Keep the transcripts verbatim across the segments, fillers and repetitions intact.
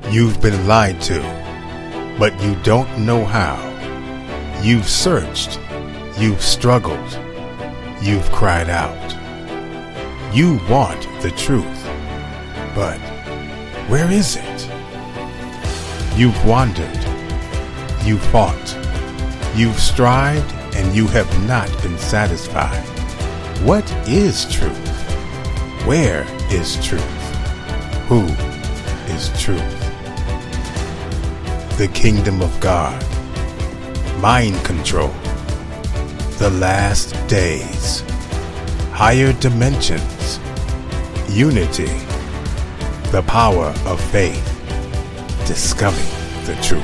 You've been lied to, but you don't know how. You've searched, you've struggled, you've cried out. You want the truth, but where is it? You've wandered, you fought, you've strived, and you have not been satisfied. What is truth? Where is truth? Who is truth? The kingdom of God, mind control, the last days, higher dimensions, unity, the power of faith, discovering the truth.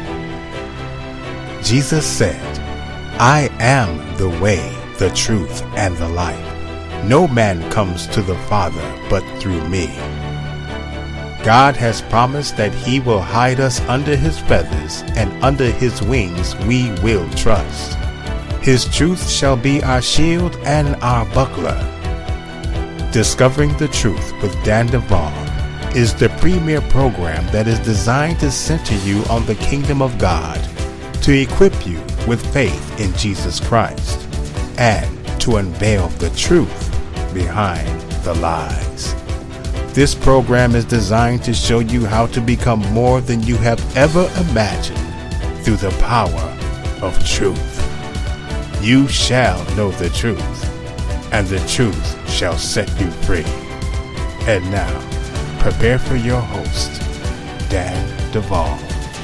Jesus said, I am the way, the truth, and the life. No man comes to the Father but through me. God has promised that he will hide us under his feathers, and under his wings we will trust. His truth shall be our shield and our buckler. Discovering the Truth with Dan Duvall is the premier program that is designed to center you on the kingdom of God, to equip you with faith in Jesus Christ, and to unveil the truth behind the lies. This program is designed to show you how to become more than you have ever imagined through the power of truth. You shall know the truth, and the truth shall set you free. And now, prepare for your host, Dan Duvall.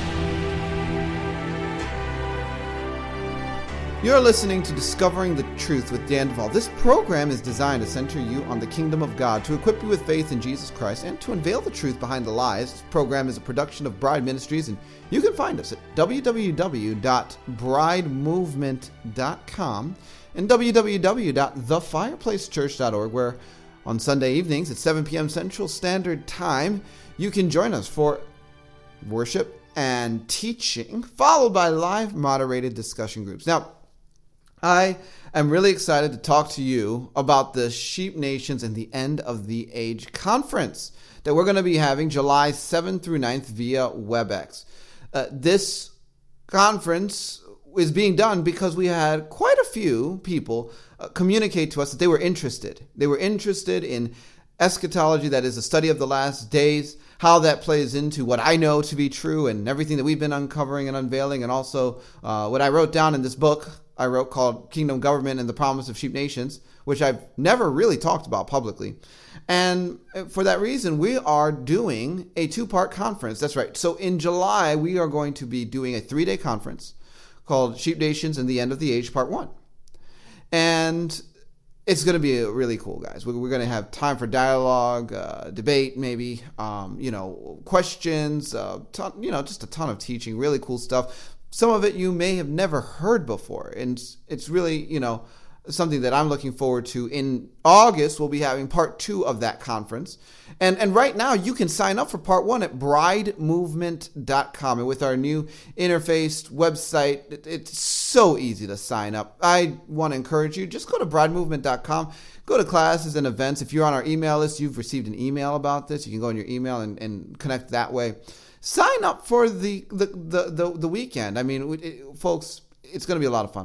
You're listening to Discovering the Truth with Dan Duvall. This program is designed to center you on the kingdom of God, to equip you with faith in Jesus Christ, and to unveil the truth behind the lies. This program is a production of Bride Ministries, and you can find us at w w w dot bride movement dot com and w w w dot the fireplace church dot org, where on Sunday evenings at seven p.m. Central Standard Time, you can join us for worship and teaching, followed by live moderated discussion groups. Now, I am really excited to talk to you about the Sheep Nations and the End of the Age Conference that we're going to be having July seventh through ninth via WebEx. Uh, this conference is being done because we had quite a few people uh, communicate to us that they were interested. They were interested in eschatology, that is the study of the last days, how that plays into what I know to be true and everything that we've been uncovering and unveiling, and also uh, what I wrote down in this book I wrote called Kingdom Government and the Promise of Sheep Nations, which I've never really talked about publicly. And for that reason, we are doing a two-part conference. That's right. So in July, we are going to be doing a three-day conference called Sheep Nations and the End of the Age Part one. And it's going to be really cool, guys. We're going to have time for dialogue, uh, debate, maybe, um, you know, questions, uh, ton, you know, just a ton of teaching, really cool stuff. Some of it you may have never heard before, and it's really, you know, something that I'm looking forward to. In August, we'll be having part two of that conference. And and right now, you can sign up for part one at bride movement dot com. And with our new interfaced website, it, it's so easy to sign up. I want to encourage you, just go to bride movement dot com. Go to classes and events. If you're on our email list, you've received an email about this. You can go in your email and, and connect that way. Sign up for the the, the, the, the weekend. I mean, it, folks, it's going to be a lot of fun.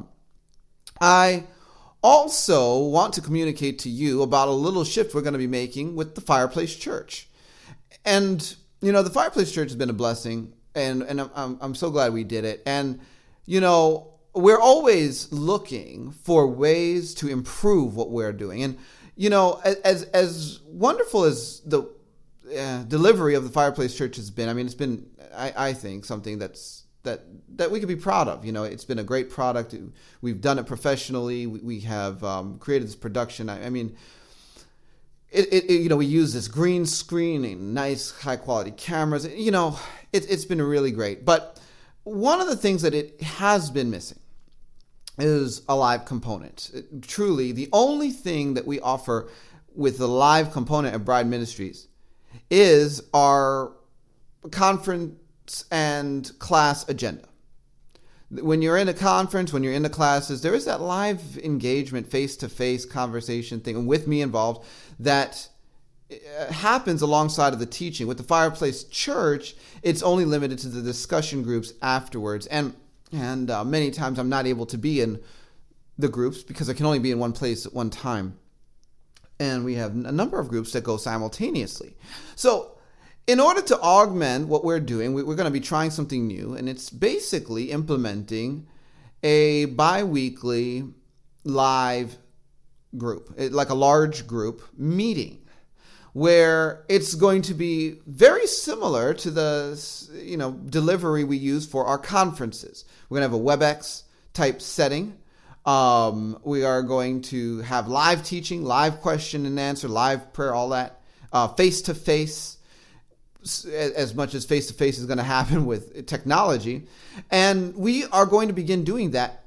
I also want to communicate to you about a little shift we're going to be making with the Fireplace Church. And, you know, the Fireplace Church has been a blessing, and, and I'm, I'm so glad we did it. And, you know, we're always looking for ways to improve what we're doing. And, you know, as as wonderful as the Uh, delivery of the Fireplace Church has been, I mean, it's been, I, I think, something that's that that we could be proud of. You know, it's been a great product. We've done it professionally. We, we have um, created this production. I, I mean, it, it, it, you know, we use this green screen and nice, high quality cameras. You know, it, it's been really great. But one of the things that it has been missing is a live component. It, truly, the only thing that we offer with the live component of Bride Ministries is our conference and class agenda. When you're in a conference, when you're in the classes, there is that live engagement, face-to-face conversation thing, and with me involved, that happens alongside of the teaching. With the Fireplace Church, it's only limited to the discussion groups afterwards. And and uh, many times I'm not able to be in the groups because I can only be in one place at one time. And we have a number of groups that go simultaneously. So in order to augment what we're doing, we're going to be trying something new. And it's basically implementing a bi-weekly live group, like a large group meeting, where it's going to be very similar to the, you know, delivery we use for our conferences. We're going to have a WebEx type setting. Um, we are going to have live teaching, live question and answer, live prayer, all that, uh, face-to-face, as much as face-to-face is going to happen with technology. And we are going to begin doing that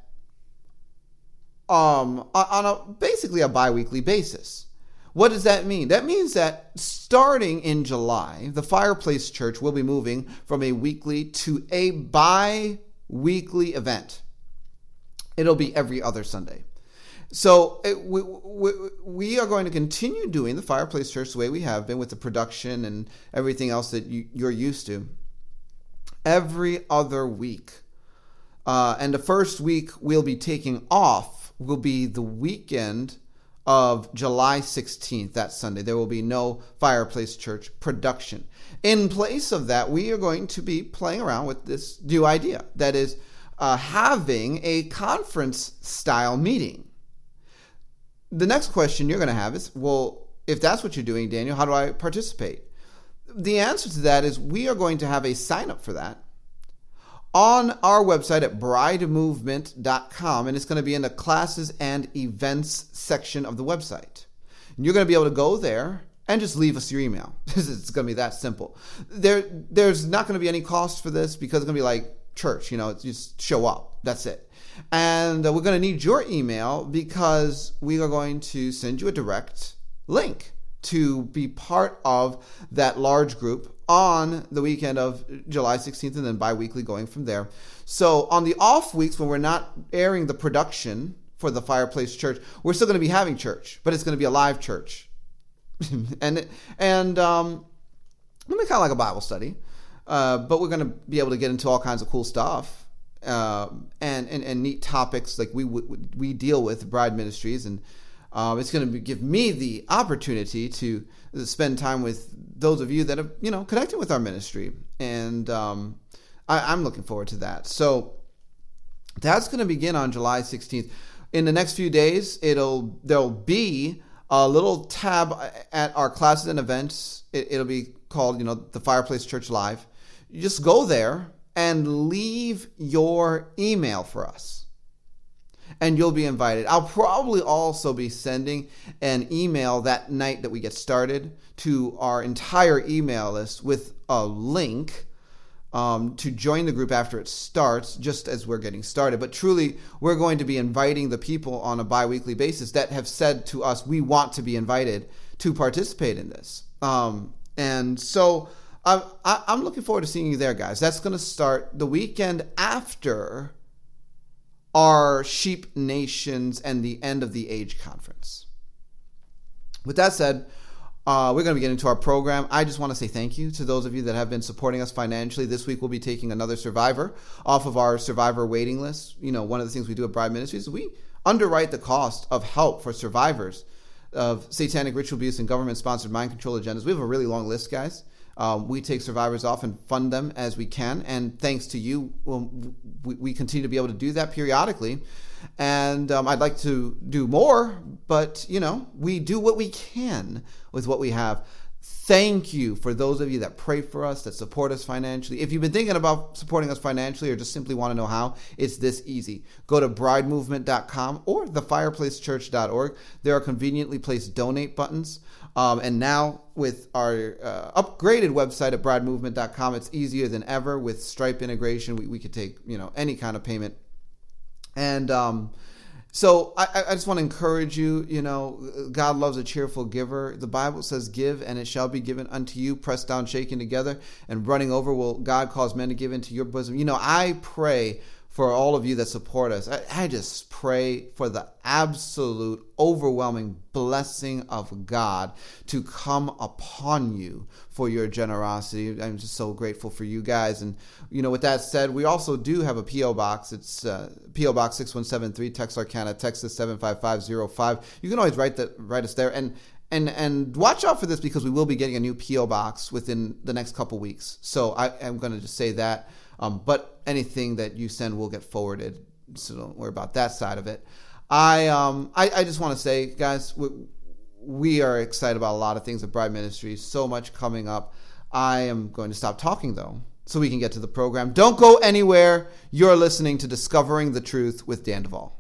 um, on a basically a bi-weekly basis. What does that mean? That means that starting in July, the Fireplace Church will be moving from a weekly to a bi-weekly event. It'll be every other Sunday. So it, we, we, we are going to continue doing the Fireplace Church the way we have been, with the production and everything else that you, you're used to, every other week. Uh, and the first week we'll be taking off will be the weekend of July sixteenth, that Sunday. There will be no Fireplace Church production. In place of that, we are going to be playing around with this new idea. That is, uh, having a conference-style meeting. The next question you're going to have is, well, if that's what you're doing, Daniel, how do I participate? The answer to that is we are going to have a sign-up for that on our website at bride movement dot com, and it's going to be in the classes and events section of the website. And you're going to be able to go there and just leave us your email. It's going to be that simple. There, there's not going to be any cost for this because it's going to be like church, you know, it's just show up. That's it. And uh, we're going to need your email because we are going to send you a direct link to be part of that large group on the weekend of July sixteenth, and then bi-weekly going from there. So on the off weeks when we're not airing the production for the Fireplace Church, we're still going to be having church, but it's going to be a live church. and and um, it'll be kind of like a Bible study, uh, but we're going to be able to get into all kinds of cool stuff. Uh, and, and and neat topics like we we deal with Bride Ministries, and um, it's going to give me the opportunity to spend time with those of you that have, you know, connected with our ministry, and um, I, I'm looking forward to that. So that's going to begin on July sixteenth. In the next few days, it'll there'll be a little tab at our classes and events. It, it'll be called, you know, the Fireplace Church Live. You just go there and leave your email for us, and you'll be invited. I'll probably also be sending an email that night that we get started to our entire email list with a link um, to join the group after it starts, just as we're getting started. But truly, we're going to be inviting the people on a bi-weekly basis that have said to us, we want to be invited to participate in this. Um, and so I, I, I'm looking forward to seeing you there, guys. That's going to start the weekend after our Sheep Nations and the End of the Age conference. With that said, uh, we're going to be getting into our program. I just want to say thank you to those of you that have been supporting us financially. This week we'll be taking another survivor off of our survivor waiting list. You know, one of the things we do at Bride Ministries is we underwrite the cost of help for survivors of satanic ritual abuse and government-sponsored mind control agendas. We have a really long list, guys. Um, we take survivors off and fund them as we can. And thanks to you, well, we, we continue to be able to do that periodically. And um, I'd like to do more, but, you know, we do what we can with what we have. Thank you for those of you that pray for us, that support us financially. If you've been thinking about supporting us financially or just simply want to know how, it's this easy. Go to bride movement dot com or the fireplace church dot org. There are conveniently placed donate buttons. Um, and now with our uh, upgraded website at bride movement dot com, it's easier than ever with Stripe integration. We, we could take, you know, any kind of payment. And um, so I, I just want to encourage you, you know, God loves a cheerful giver. The Bible says, give and it shall be given unto you, pressed down, shaken together, and running over will God cause men to give into your bosom. You know, I pray for all of you that support us. I, I just pray for the absolute overwhelming blessing of God to come upon you for your generosity. I'm just so grateful for you guys. And, you know, with that said, we also do have a P O box. It's uh, P O Box six one seven three, Texarkana, Texas seven five five zero five. You can always write that, write us there. And And and watch out for this, because we will be getting a new P O box within the next couple weeks. So I am going to just say that. Um, but anything that you send will get forwarded, so don't worry about that side of it. I um I, I just want to say, guys, we, we are excited about a lot of things at Bride Ministries. So much coming up. I am going to stop talking, though, so we can get to the program. Don't go anywhere. You're listening to Discovering the Truth with Dan Duvall.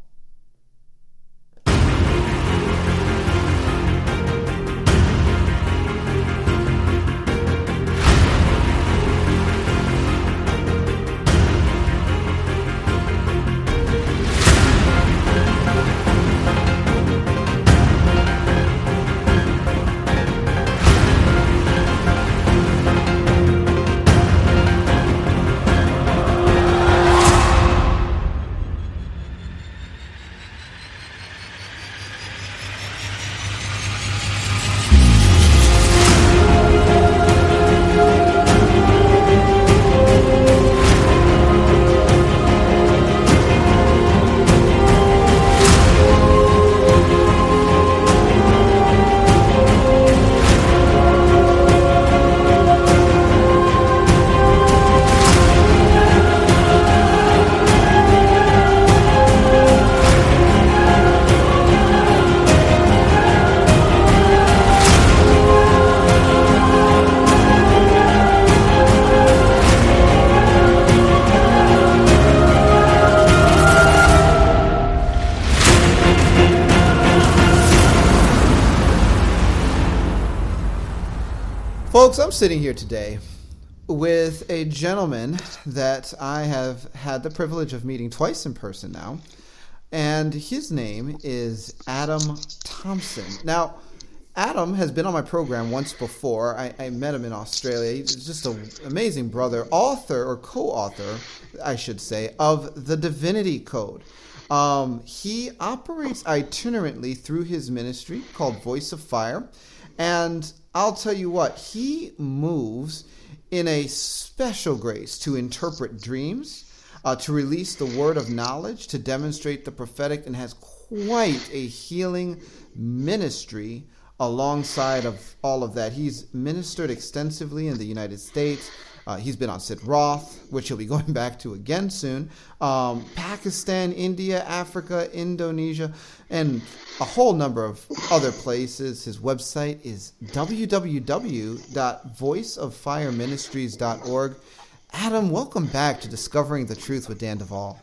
Folks, I'm sitting here today with a gentleman that I have had the privilege of meeting twice in person now, and his name is Adam Thompson. Now, Adam has been on my program once before. I, I met him in Australia. He's just an amazing brother, author or co-author, I should say, of The Divinity Code. Um, he operates itinerantly through his ministry called Voice of Fire, and I'll tell you what, he moves in a special grace to interpret dreams, uh, to release the word of knowledge, to demonstrate the prophetic, and has quite a healing ministry alongside of all of that. He's ministered extensively in the United States. Uh, he's been on Sid Roth, which he'll be going back to again soon. Um, Pakistan, India, Africa, Indonesia, and a whole number of other places. His website is w w w dot voice of fire ministries dot org. Adam, welcome back to Discovering the Truth with Dan Duvall.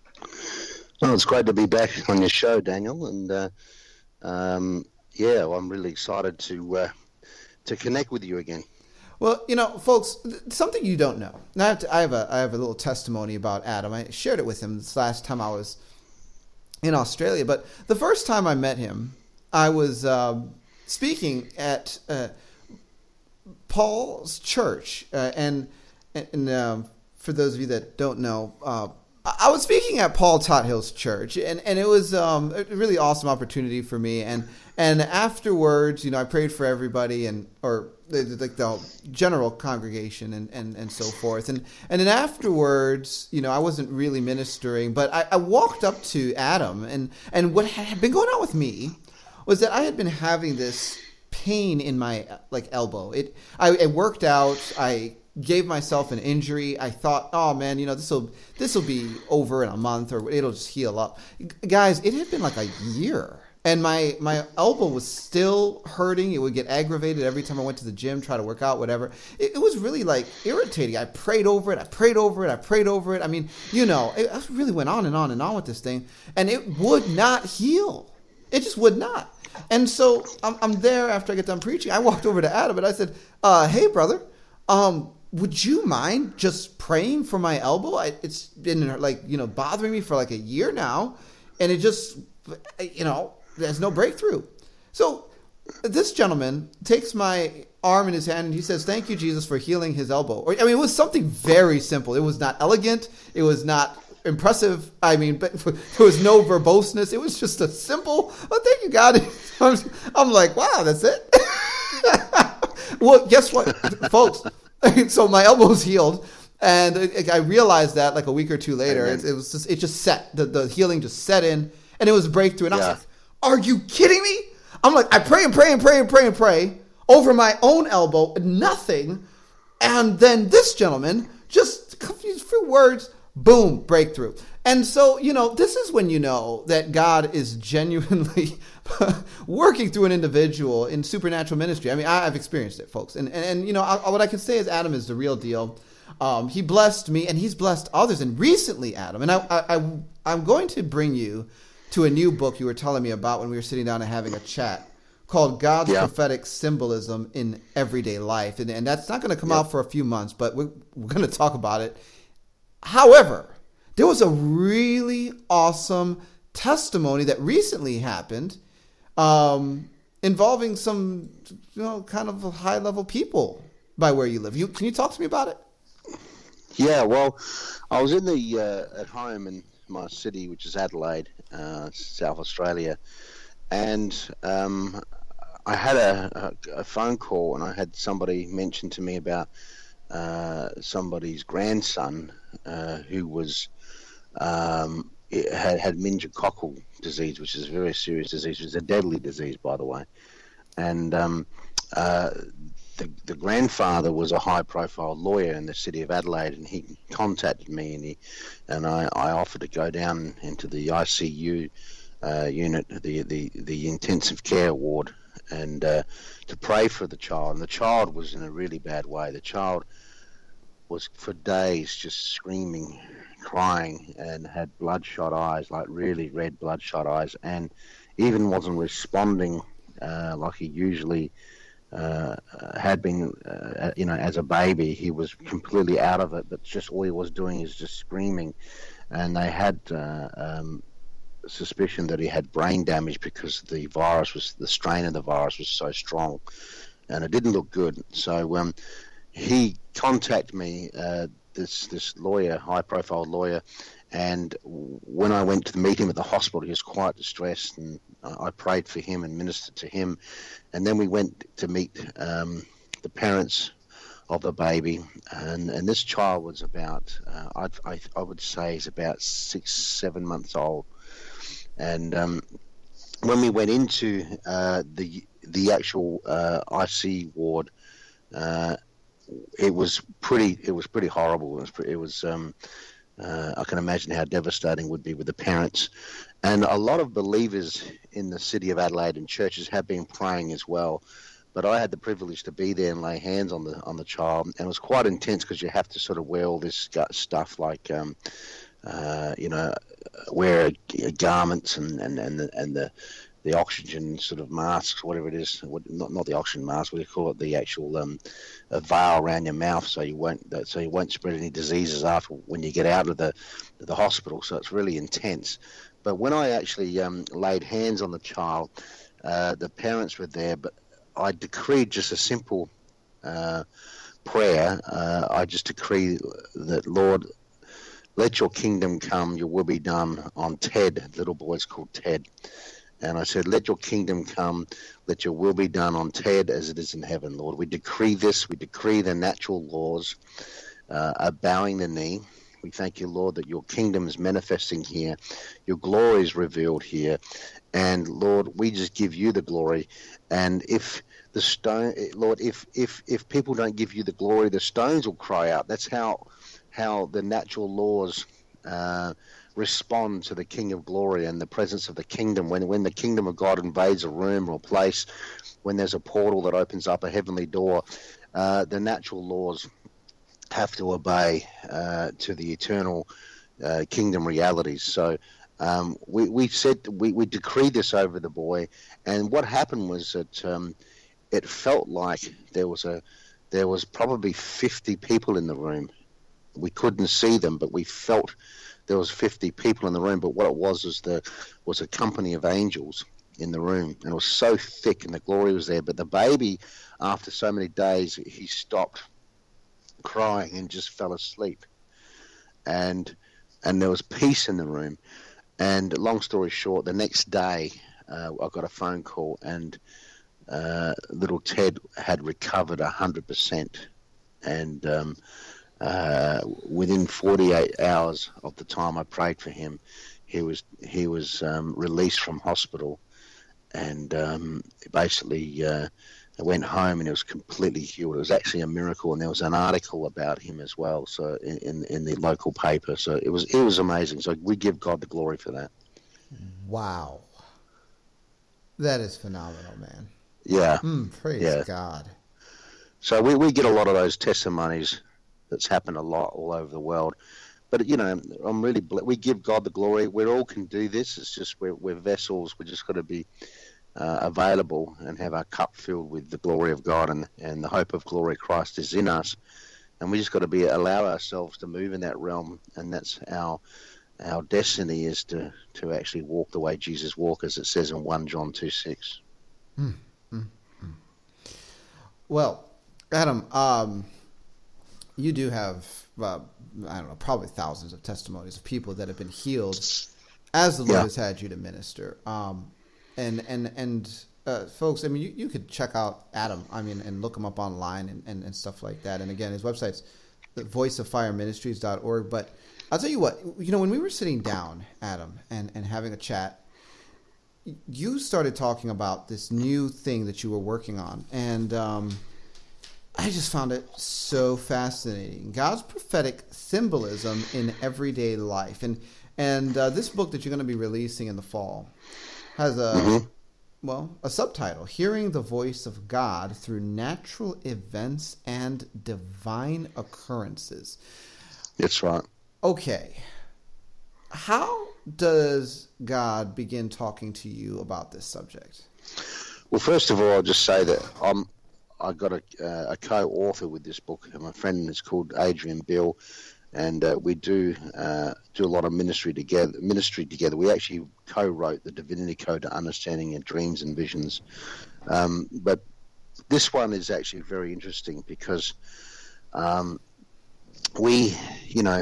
Well, it's great to be back on your show, Daniel, and uh, um, yeah, well, I'm really excited to uh, to connect with you again. Well, you know, folks, something you don't know. Now, I have, to, I have a I have a little testimony about Adam. I shared it with him this last time I was in Australia. But the first time I met him, I was uh, speaking at uh, Paul's church, uh, and and um, for those of you that don't know, uh, I was speaking at Paul Tothill's church, and, and it was um, a really awesome opportunity for me. And and afterwards, you know, I prayed for everybody, and or like the general congregation, and, and, and so forth. And and then afterwards, you know, I wasn't really ministering, but I, I walked up to Adam, and and what had been going on with me was that I had been having this pain in my like elbow. It I, I worked out. I gave myself an injury. I thought, oh man, you know, this will this will be over in a month, or it'll just heal up. Guys, it had been like a year, and my my elbow was still hurting. It would get aggravated every time I went to the gym, try to work out, whatever. It, it was really like irritating. I prayed over it. I prayed over it. I prayed over it. I mean, you know, it, I really went on and on and on with this thing, and it would not heal. It just would not. And so I'm, I'm there after I get done preaching. I walked over to Adam and I said, uh, "Hey, brother, um." would you mind just praying for my elbow? I, it's been like, you know, bothering me for like a year now, and it just, you know, there's no breakthrough." So this gentleman takes my arm in his hand and he says, "Thank you, Jesus, for healing his elbow." Or, I mean, it was something very simple. It was not elegant. It was not impressive. I mean, but there was no verboseness. It was just a simple, oh, thank you, God. I'm, I'm like, wow, that's it. Well, guess what, folks? So my elbow's healed. And I realized that like a week or two later, it, it was just, it just set, the, the healing just set in, and it was a breakthrough. And yeah. I was like, are you kidding me? I'm like, I pray and pray and pray and pray and pray over my own elbow, nothing. And then this gentleman, just a few words, boom, breakthrough. And so, you know, this is when you know that God is genuinely working through an individual in supernatural ministry. I mean, I, I've experienced it, folks. And, and, and you know, I, what I can say is Adam is the real deal. Um, he blessed me, and he's blessed others. And recently, Adam, and I, I, I, I'm going to bring you to a new book you were telling me about when we were sitting down and having a chat called God's yeah. Prophetic Symbolism in Everyday Life. And, and that's not going to come yeah. out for a few months, but we're, we're going to talk about it. However, there was a really awesome testimony that recently happened um, involving some, you know, kind of high-level people by where you live. You, can you talk to me about it? Yeah, well, I was in the uh, at home in my city, which is Adelaide, uh, South Australia, and um, I had a, a, a phone call, and I had somebody mention to me about uh, somebody's grandson uh, who was um, had had meningococcal disease, which is a very serious disease. It's a deadly disease, by the way, and um, uh, The, the grandfather was a high-profile lawyer in the city of Adelaide, and he contacted me, and he and I, I offered to go down into the I C U uh, unit, the, the the intensive care ward, and uh, to pray for the child. And the child was in a really bad way. The child was for days just screaming, crying, and had bloodshot eyes, like really red bloodshot eyes, and even wasn't responding uh, like he usually. Uh, had been, uh, you know, as a baby. He was completely out of it, but just all he was doing is just screaming. And they had uh, um, suspicion that he had brain damage because the virus was, the strain of the virus was so strong, and it didn't look good. So um, he contacted me, uh, this this lawyer, high-profile lawyer, and when I went to meet him at the hospital, he was quite distressed, and I prayed for him and ministered to him. And then we went to meet um, the parents of the baby, and, and this child was about, uh, I, I, I would say he's about six, seven months old. And um, when we went into uh, the the actual uh, I C ward, uh, it was pretty, it was pretty horrible. It was, it was um, uh, I can imagine how devastating it would be with the parents. And a lot of believers in the city of Adelaide and churches have been praying as well. But I had the privilege to be there and lay hands on the on the child, and it was quite intense because you have to sort of wear all this stuff like, um, uh, you know, wear garments and and and the, and the the oxygen sort of masks, whatever it is, not not the oxygen mask, we call it the actual um, a veil around your mouth, so you won't so you won't spread any diseases after when you get out of the the hospital. So it's really intense. But when I actually um, laid hands on the child, uh, the parents were there, but I decreed just a simple uh, prayer. Uh, I just decree that, Lord, let your kingdom come, your will be done on Ted. Little boy's called Ted. And I said, let your kingdom come, let your will be done on Ted as it is in heaven, Lord. We decree this. We decree the natural laws uh, are bowing the knee. We thank you, Lord, that your kingdom is manifesting here. Your glory is revealed here. And, Lord, we just give you the glory. And if the stone, Lord, if if if people don't give you the glory, the stones will cry out. That's how how the natural laws uh, respond to the King of Glory and the presence of the kingdom. When when the kingdom of God invades a room or a place, when there's a portal that opens up a heavenly door, uh, the natural laws have to obey uh, to the eternal uh, kingdom realities. So um, we, we said we, we decreed this over the boy, and what happened was that um, it felt like there was a there was probably fifty people in the room. We couldn't see them, but we felt there was fifty people in the room. But what it was was the was a company of angels in the room, and it was so thick, and the glory was there. But the baby, after so many days, he stopped crying and just fell asleep. And and there was peace in the room. And long story short, the next day uh, I got a phone call, and uh, little Ted had recovered one hundred percent. And um, uh, within forty-eight hours of the time I prayed for him, he was he was um, released from hospital, and um, basically uh, went home and he was completely healed. It was actually a miracle, and there was an article about him as well, so in, in, in the local paper. So it was it was amazing. So we give God the glory for that. Wow, that is phenomenal, man. Yeah, mm, praise yeah. God. So we, we get a lot of those testimonies. That's happened a lot all over the world. But, you know, I'm really blessed. We give God the glory. We all can do this. It's just we're, we're vessels. We just got to be uh, available and have our cup filled with the glory of God, and, and the hope of glory Christ is in us. And we just got to be allow ourselves to move in that realm, and that's our our destiny is to, to actually walk the way Jesus walked, as it says in First John two six. Mm, mm, mm. Well, Adam, um, you do have, uh, I don't know, probably thousands of testimonies of people that have been healed as the Lord Yeah. has had you to minister. Um, and and and uh, folks, I mean, you, you could check out Adam, I mean, and look him up online and, and, and stuff like that. And again, his website's voice of fire ministries dot org. But I'll tell you what, you know, when we were sitting down, Adam, and, and having a chat, you started talking about this new thing that you were working on. And um, I just found it so fascinating. God's prophetic symbolism in everyday life. And and uh, this book that you're going to be releasing in the fall has a, Mm-hmm. well, a subtitle, Hearing the Voice of God Through Natural Events and Divine Occurrences. That's right. Okay. How does God begin talking to you about this subject? Well, first of all, I'll just say that I'm I got a, uh, a co-author with this book. My friend is called Adrian Bill, and uh, we do uh, do a lot of ministry together. Ministry together. We actually co-wrote the Divinity Code to Understanding Your Dreams and Visions. Um, but this one is actually very interesting because um, we, you know,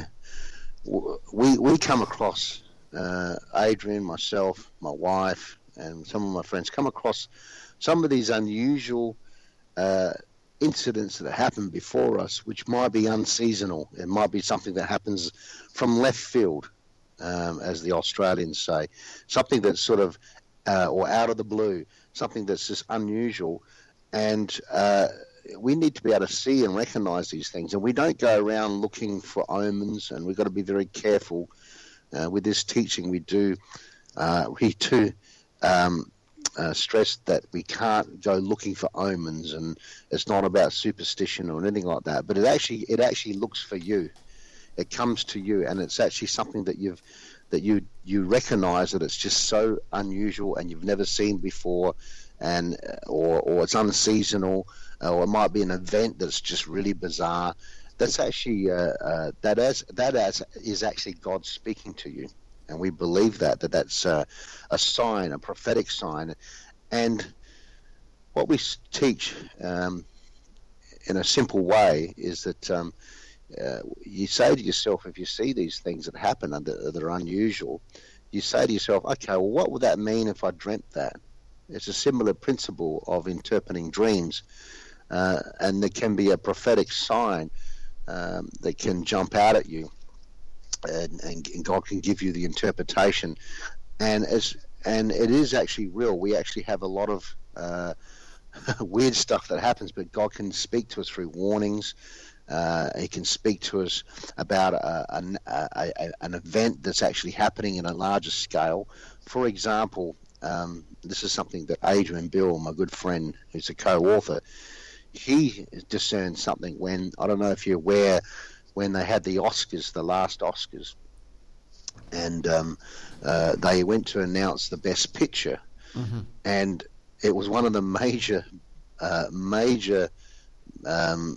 we we come across uh, Adrian, myself, my wife, and some of my friends come across some of these unusual uh, incidents that happen before us, which might be unseasonal. It might be something that happens from left field, um, as the Australians say, something that's sort of uh, or out of the blue, something that's just unusual, and uh, we need to be able to see and recognize these things. And we don't go around looking for omens, and we've got to be very careful uh, with this teaching. We do uh, we do um, uh, stress that we can't go looking for omens, and it's not about superstition or anything like that. But it actually it actually looks for you. It comes to you, and it's actually something that you've that you you recognize that it's just so unusual and you've never seen before, and or or it's unseasonal, or it might be an event that's just really bizarre. That's actually uh, uh, that as that as is actually God speaking to you, and we believe that that that's uh, a sign, a prophetic sign. And what we teach um, in a simple way is that um, uh, you say to yourself, if you see these things that happen that, that are unusual, you say to yourself, okay, well, what would that mean if I dreamt that? It's a similar principle of interpreting dreams. Uh, and there can be a prophetic sign um, that can jump out at you, and, and, and God can give you the interpretation. And as and it is actually real. We actually have a lot of uh, weird stuff that happens, but God can speak to us through warnings. Uh, he can speak to us about a, an, a, a, an event that's actually happening in a larger scale. For example, um, this is something that Adrian Bill, my good friend, who's a co-author, he discerned something when, I don't know if you're aware, when they had the Oscars, the last Oscars, and um, uh, they went to announce the Best Picture, mm-hmm. and it was one of the major, uh, major um,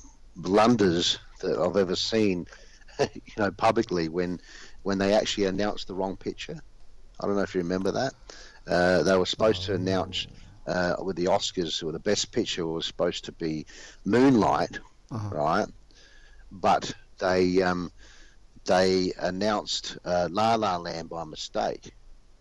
blunders that I've ever seen, you know, publicly when when they actually announced the wrong picture. I don't know if you remember that. Uh, they were supposed to announce uh, with the Oscars, or the Best Picture was supposed to be Moonlight, uh-huh. right? But they um, they announced uh, La La Land by mistake.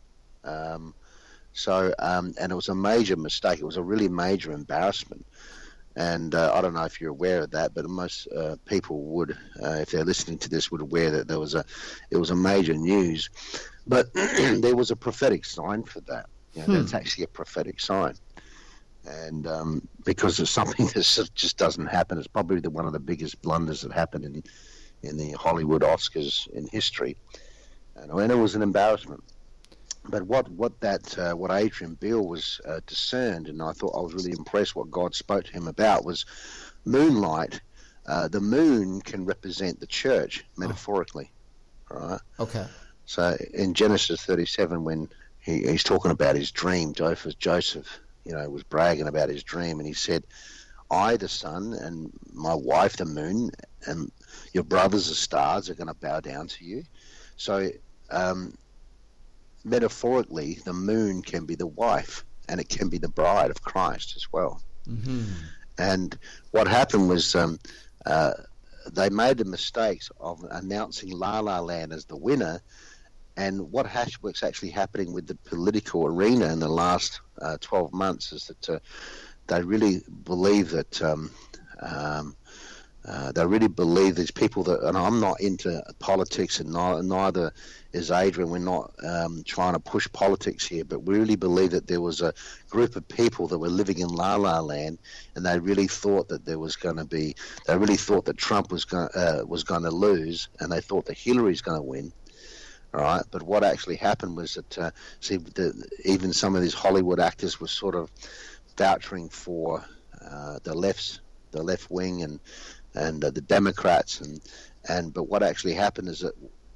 Um, so, um, and it was a major mistake. It was a really major embarrassment. And uh, I don't know if you're aware of that, but most uh, people would, uh, if they're listening to this, would aware that there was a, it was a major news. But there was a prophetic sign for that. You know, hmm. That's actually a prophetic sign. And um, because it's something that just doesn't happen, it's probably the, one of the biggest blunders that happened in in the Hollywood Oscars in history. And, and it was an embarrassment. But what what that uh, what Adrian Beale was uh, discerned, and I thought I was really impressed what God spoke to him about, was moonlight. Uh, the moon can represent the church metaphorically, oh. right? Okay. So in Genesis thirty-seven, when he, he's talking about his dream, Joseph, Joseph, you know, was bragging about his dream, and he said, "I, the sun, and my wife, the moon, and your brothers, the stars, are going to bow down to you." So. Um, Metaphorically, the moon can be the wife, and it can be the bride of Christ as well. Mm-hmm. And what happened was um, uh, they made the mistakes of announcing La La Land as the winner. And what has, what's actually happening with the political arena in the last uh, twelve months is that uh, they really believe that um, um, uh, they really believe these people that, and I'm not into politics, and not, neither is Adrian. We're not um, trying to push politics here, but we really believe that there was a group of people that were living in La La Land, and they really thought that there was going to be, they really thought that Trump was going uh, was going to lose, and they thought that Hillary's going to win. All right, but what actually happened was that uh, see, the, even some of these Hollywood actors were sort of vouching for uh, the lefts, the left wing, and and uh, the Democrats, and and but what actually happened is that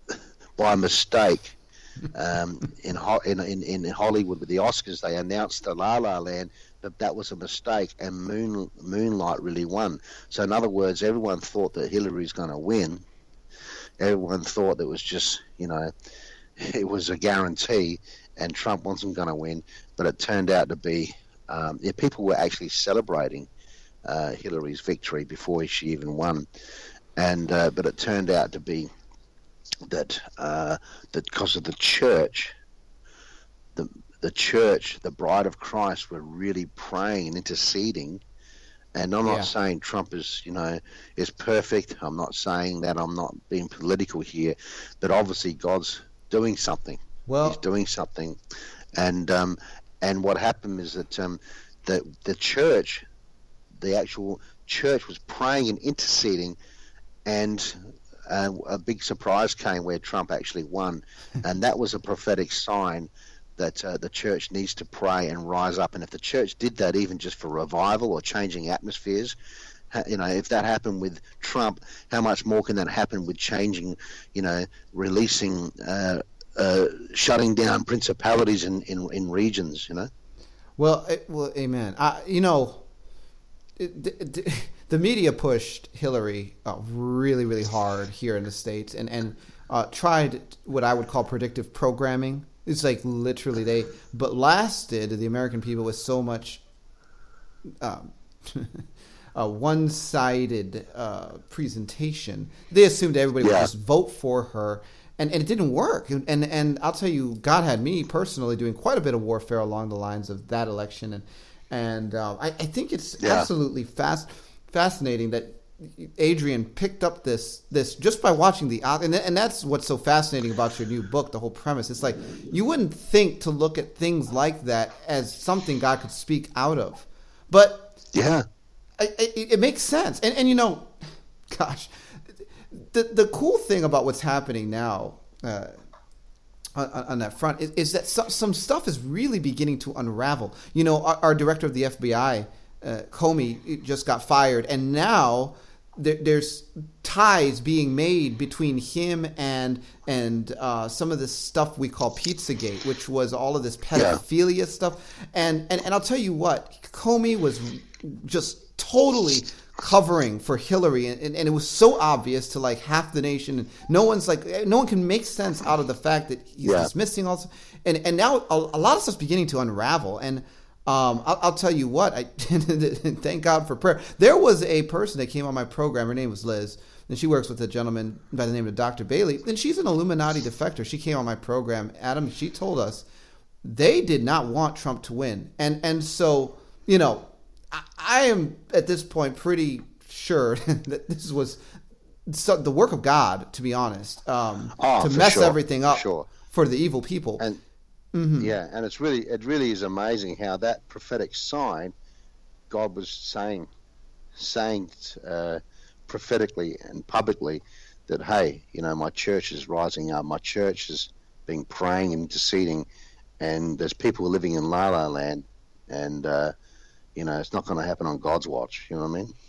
by mistake, um, in, in in in Hollywood with the Oscars, they announced the La La Land, but that was a mistake, and Moon Moonlight really won. So in other words, everyone thought that Hillary's going to win. Everyone thought that it was just, you know, it was a guarantee, and Trump wasn't going to win. But it turned out to be, um, yeah, people were actually celebrating uh, Hillary's victory before she even won, and uh, but it turned out to be that uh, that because of the church, the the church, the bride of Christ, were really praying and interceding. And I'm not yeah. saying Trump is, you know, is perfect. I'm not saying that. I'm not being political here, but obviously God's doing something. Well, He's doing something, and um, and what happened is that um, the the church, the actual church, was praying and interceding, and uh, a big surprise came where Trump actually won, and that was a prophetic sign that uh, the church needs to pray and rise up. And if the church did that, even just for revival or changing atmospheres, you know, if that happened with Trump, how much more can that happen with changing, you know, releasing, uh, uh, shutting down principalities in, in, in regions, you know? Well, it, well, amen. I, you know, it, the, the media pushed Hillary uh, really, really hard here in the States, and, and uh, tried what I would call predictive programming. It's like literally they blasted the American people with so much um, a one-sided uh, presentation. They assumed everybody yeah. would just vote for her, and, and it didn't work. And, and and I'll tell you, God had me personally doing quite a bit of warfare along the lines of that election, and and um, I, I think it's yeah. absolutely fast fascinating that Adrian picked up this this just by watching the and and that's what's so fascinating about your new book, the whole premise. It's like you wouldn't think to look at things like that as something God could speak out of, but yeah, it, it, it makes sense. And and you know, gosh, the the cool thing about what's happening now uh, on, on that front is, is that some, some stuff is really beginning to unravel. You know, our, our director of the F B I, uh, Comey, just got fired, and now There, there's ties being made between him and and uh, some of this stuff we call Pizzagate, which was all of this pedophilia yeah. stuff. And, and and I'll tell you what, Comey was just totally covering for Hillary, and, and, and it was so obvious to like half the nation. And no one's like, no one can make sense out of the fact that he's yeah. dismissing also. And and now a, a lot of stuff's beginning to unravel. And Um, I'll, I'll tell you what, I thank God for prayer. There was a person that came on my program. Her name was Liz. and she works with a gentleman by the name of Doctor Bailey. And she's an Illuminati defector. She came on my program, Adam. She told us they did not want Trump to win, and and so you know, I, I am at this point pretty sure that this was so, the work of God, to be honest, um, oh, to mess sure. everything up for, sure. for the evil people. And mm-hmm. yeah, and it's really it really is amazing how that prophetic sign, God was saying, saying uh, prophetically and publicly that, hey, you know, my church is rising up, my church is being praying and interceding, and there's people living in La La Land, and uh, you know, it's not going to happen on God's watch. You know what I mean?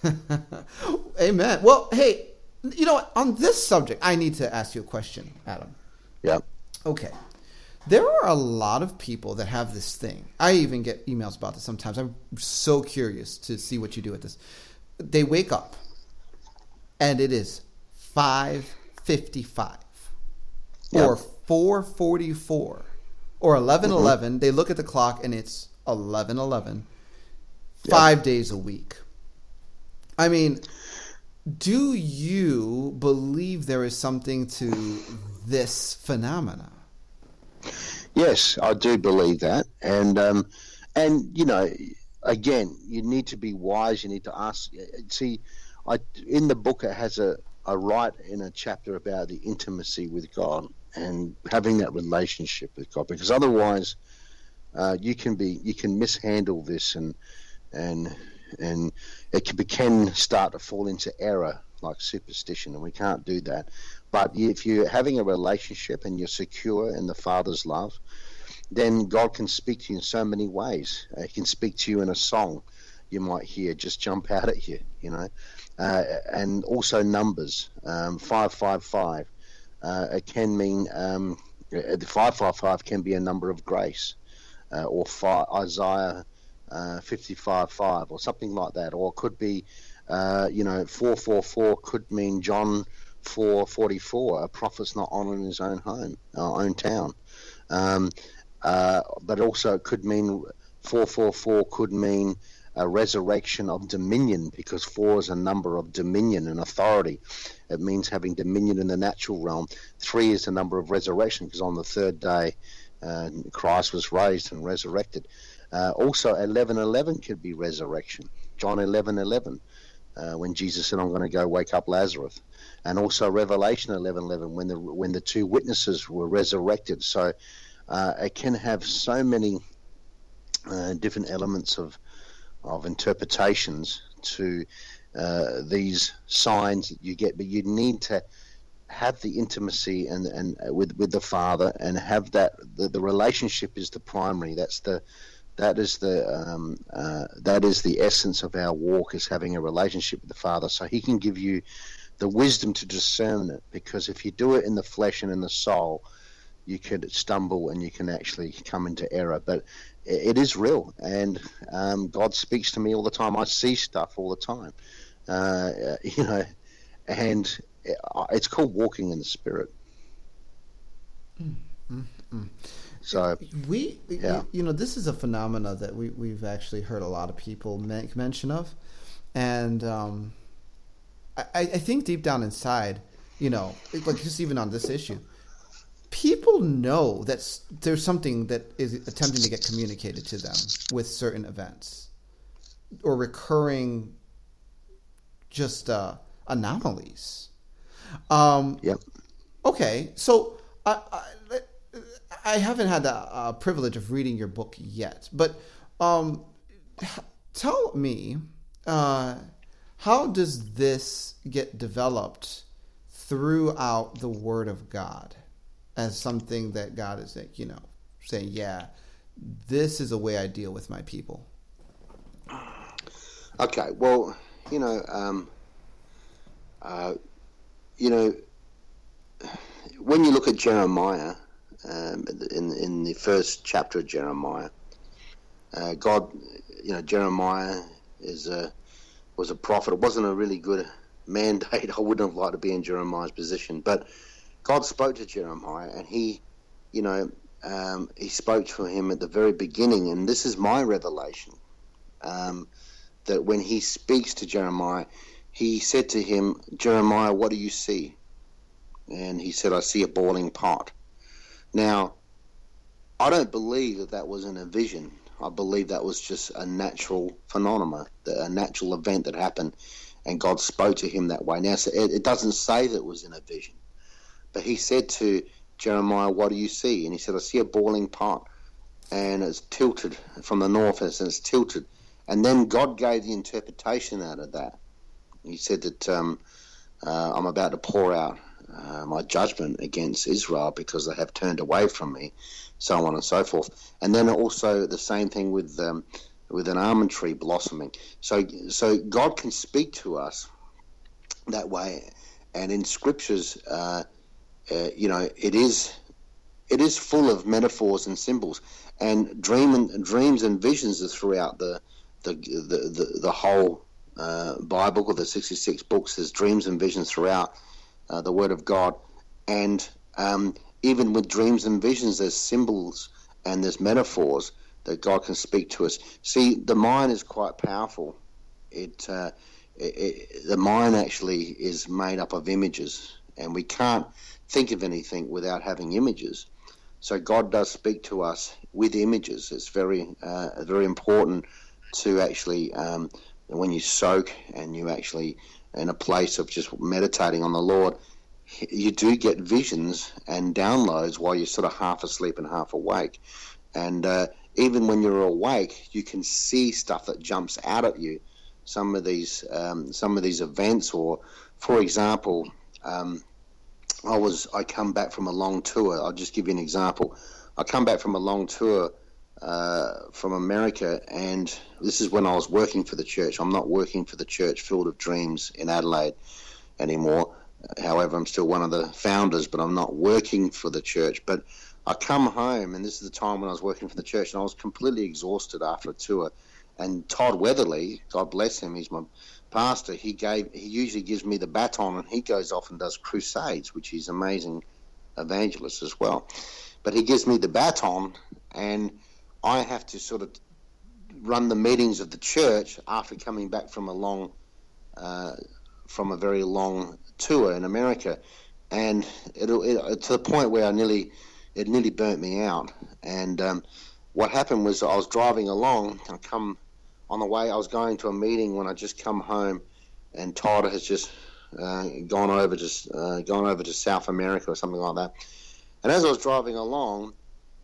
Amen. Well, hey, you know what? On this subject, I need to ask you a question, Adam. Yeah. Okay. There are a lot of people that have this thing. I even get emails about this sometimes. I'm so curious to see what you do with this. They wake up, and it is five fifty-five yeah. or four forty-four or eleven eleven. Mm-hmm. They look at the clock, and it's eleven eleven, yeah. five days a week. I mean, do you believe there is something to this phenomena? Yes, I do believe that, and um, and you know, again, you need to be wise. You need to ask. See, I in the book it has a I write in a chapter about the intimacy with God and having that relationship with God, because otherwise, uh, you can be you can mishandle this and and. and it can, can start to fall into error like superstition, and we can't do that. But if you're having a relationship and you're secure in the Father's love, then God can speak to you in so many ways. Uh, he can speak to you in a song you might hear just jump out at you, you know, uh, and also numbers, um, five five five. Uh, it can mean um, the five five five can be a number of grace, uh, or five, Isaiah Uh, fifty-five five or something like that, or it could be uh, you know four four four could mean John four forty-four, a prophet's not honoured in his own home, uh, own town, um, uh, but also it could mean four four four could mean a resurrection of dominion, because four is a number of dominion and authority. It means having dominion in the natural realm. Three is the number of resurrection, because on the third day uh, Christ was raised and resurrected. Uh, also, eleven eleven could be resurrection. John eleven eleven, uh, when Jesus said, "I'm going to go wake up Lazarus," and also Revelation eleven eleven, when the when the two witnesses were resurrected. So uh, it can have so many uh, different elements of of interpretations to uh, these signs that you get, but you need to have the intimacy and and with with the Father, and have that the, the relationship is the primary. That's the That is the um, uh, that is the essence of our walk, is having a relationship with the Father, so He can give you the wisdom to discern it. Because if you do it in the flesh and in the soul, you could stumble and you can actually come into error. But it, it is real, and um, God speaks to me all the time. I see stuff all the time, uh, you know, and it's called walking in the Spirit. Mm-hmm. So we, yeah. you know, this is a phenomena that we we've actually heard a lot of people make mention of, and um, I, I think deep down inside, you know, like just even on this issue, people know that there's something that is attempting to get communicated to them with certain events or recurring just uh, anomalies. Um, yep. Okay, so I. I I haven't had the uh, privilege of reading your book yet, but um, tell me, uh, how does this get developed throughout the Word of God as something that God is, like, you know, saying, yeah, this is a way I deal with my people? Okay, well, you know, um, uh, you know, when you look at Jeremiah, Um, in in the first chapter of Jeremiah, uh, God, you know, Jeremiah is a was a prophet. It wasn't a really good mandate. I wouldn't have liked to be in Jeremiah's position, but God spoke to Jeremiah, and he, you know, um, he spoke to him at the very beginning. And this is my revelation, um, that when he speaks to Jeremiah, he said to him, Jeremiah, what do you see? And he said, I see a boiling pot. Now, I don't believe that that was in a vision. I believe that was just a natural phenomenon, a natural event that happened, and God spoke to him that way. Now, so it, it doesn't say that it was in a vision, but he said to Jeremiah, what do you see? And he said, I see a boiling pot, and it's tilted from the north, and it's tilted. And then God gave the interpretation out of that. He said that um, uh, I'm about to pour out uh, my judgment against Israel because they have turned away from me, so on and so forth. And then also the same thing with um, with an almond tree blossoming. So, so God can speak to us that way, and in scriptures, uh, uh, you know, it is it is full of metaphors and symbols, and dream and dreams and visions are throughout the the the the, the whole uh, Bible, or the sixty-six books. There's dreams and visions throughout uh, the Word of God, and um, even with dreams and visions, there's symbols and there's metaphors that God can speak to us. See, the mind is quite powerful. It, uh, it, it the mind actually is made up of images, and we can't think of anything without having images. So God does speak to us with images. It's very, uh, very important to actually, um, when you soak and you actually in a place of just meditating on the Lord, you do get visions and downloads while you're sort of half asleep and half awake. And uh, even when you're awake, you can see stuff that jumps out at you. Some of these, um, some of these events, or, for example, um, I was I come back from a long tour. I'll just give you an example. I come back from a long tour uh, from America, and this is when I was working for the church. I'm not working for the church Field of Dreams in Adelaide anymore. However, I'm still one of the founders, but I'm not working for the church. But I come home, and this is the time when I was working for the church, and I was completely exhausted after a tour. And Todd Weatherly, God bless him, he's my pastor, he gave he usually gives me the baton, and he goes off and does crusades, which he's an amazing evangelist as well. But he gives me the baton, and I have to sort of run the meetings of the church after coming back from a long, uh, from a very long tour in America, and it, it to the point where I nearly it nearly burnt me out. And um, what happened was I was driving along, I come on the way, I was going to a meeting when I just come home, and Todd has just uh, gone over to uh, gone over to South America or something like that. And as I was driving along,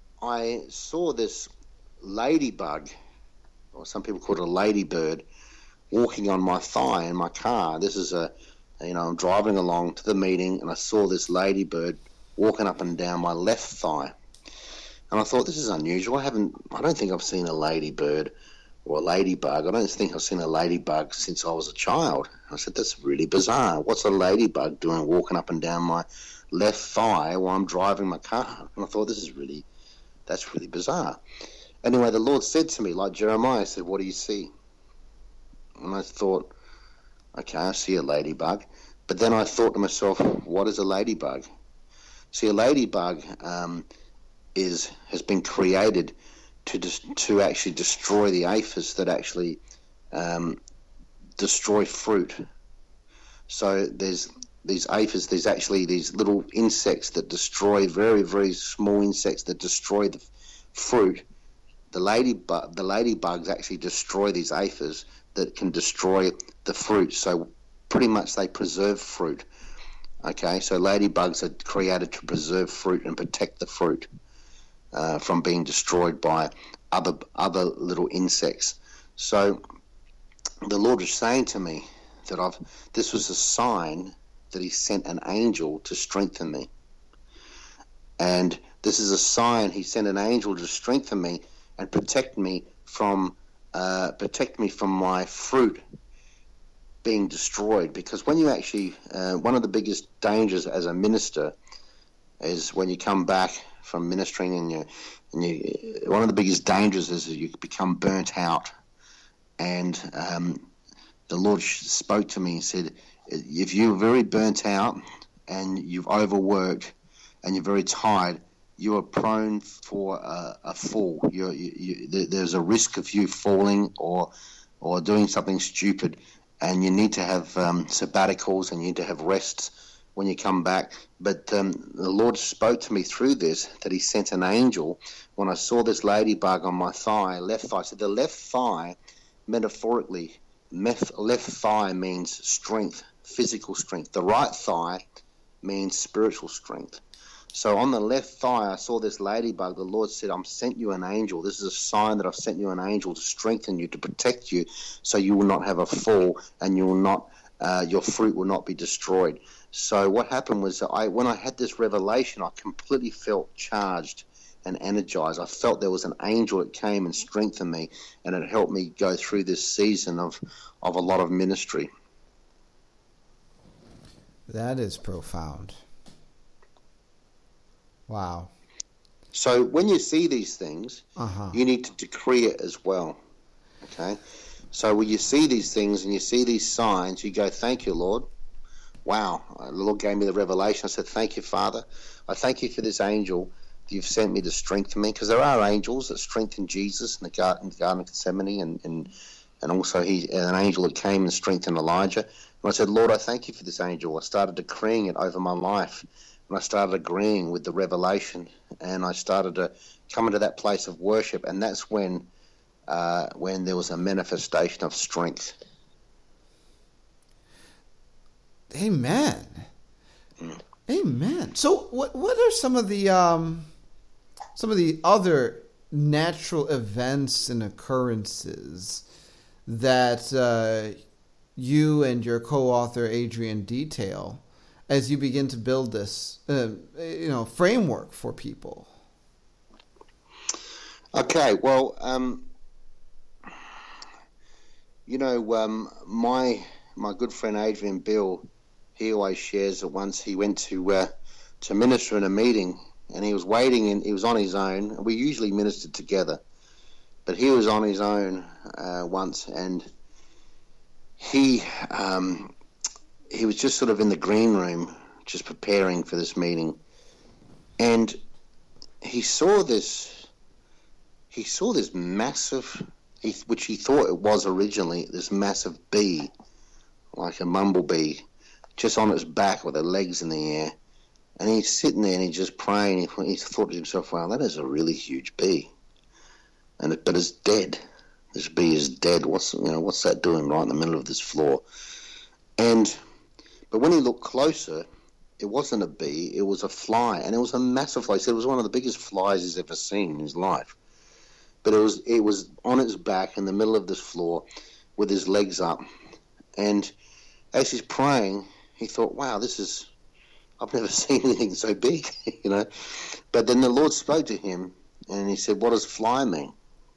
I saw this ladybug, or some people call it a ladybird, walking on my thigh in my car. This is a, you know, I'm driving along to the meeting, and I saw this ladybird walking up and down my left thigh. And I thought, this is unusual. I haven't, I don't think I've seen a ladybird or a ladybug. I don't think I've seen a ladybug since I was a child. I said, that's really bizarre. What's a ladybug doing walking up and down my left thigh while I'm driving my car? And I thought, this is really, that's really bizarre. Anyway, the Lord said to me, like Jeremiah said, what do you see? And I thought, okay, I see a ladybug. But then I thought to myself, what is a ladybug? See, a ladybug um, is has been created to dis- to actually destroy the aphids that actually um, destroy fruit. So there's these aphids, there's actually these little insects that destroy, very, very small insects that destroy the fruit. The ladybug, the ladybugs actually destroy these aphids that can destroy the fruit. So pretty much they preserve fruit. Okay, so ladybugs are created to preserve fruit and protect the fruit uh, from being destroyed by other other little insects. So the Lord was saying to me that I've this was a sign that He sent an angel to strengthen me. And this is a sign He sent an angel to strengthen me and protect me from uh, protect me from my fruit being destroyed. Because when you actually, uh, one of the biggest dangers as a minister is when you come back from ministering, and you, and you, one of the biggest dangers is that you become burnt out. And um, the Lord spoke to me and said, if you're very burnt out and you've overworked and you're very tired, you are prone for a, a fall. You're, you, you, there's a risk of you falling or or doing something stupid. and you need to have um, sabbaticals, and you need to have rests when you come back. But um, the Lord spoke to me through this, that he sent an angel when I saw this ladybug on my thigh, left thigh. So the left thigh, metaphorically, left thigh means strength, physical strength. The right thigh means spiritual strength. So on the left thigh, I saw this ladybug. The Lord said, I've sent you an angel. This is a sign that I've sent you an angel to strengthen you, to protect you, so you will not have a fall, and you will not, uh, your fruit will not be destroyed. So what happened was, that I, when I had this revelation, I completely felt charged and energized. I felt there was an angel that came and strengthened me, and it helped me go through this season of, of a lot of ministry. That is profound. Wow. So when you see these things, uh-huh. you need to decree it as well. Okay? So when you see these things and you see these signs, you go, thank you, Lord. Wow. The Lord gave me the revelation. I said, thank you, Father. I thank you for this angel that you've sent me to strengthen me, because there are angels that strengthened Jesus in the Garden, in the Garden of Gethsemane, and, and, and also he, an angel that came and strengthened Elijah. And I said, Lord, I thank you for this angel. I started decreeing it over my life. And I started agreeing with the revelation, and I started to come into that place of worship, and that's when uh, when there was a manifestation of strength. Amen. Mm. Amen. So, what what are some of the um, some of the other natural events and occurrences that uh, you and your co-author Adrian detail as you begin to build this, uh, you know, framework for people? Okay, well, um, you know, um, my my good friend Adrian Bill, he always shares that once he went to uh, to minister in a meeting, and he was waiting, and he was on his own. We usually ministered together, but he was on his own uh, once, and he. Um, He was just sort of in the green room, just preparing for this meeting, and he saw this. He saw this massive, which he thought it was originally, this massive bee, like a mumblebee, just on its back with her legs in the air, and he's sitting there and he's just praying. He thought to himself, "Wow, that is a really huge bee," and it, but it's dead. This bee is dead. What's you know what's that doing right in the middle of this floor? And But when he looked closer, it wasn't a bee, it was a fly, and it was a massive fly. He said it was one of the biggest flies he's ever seen in his life. But it was it was on its back in the middle of this floor with his legs up. And as he's praying, he thought, wow, this is, I've never seen anything so big, you know. But then the Lord spoke to him, and he said, what does fly mean?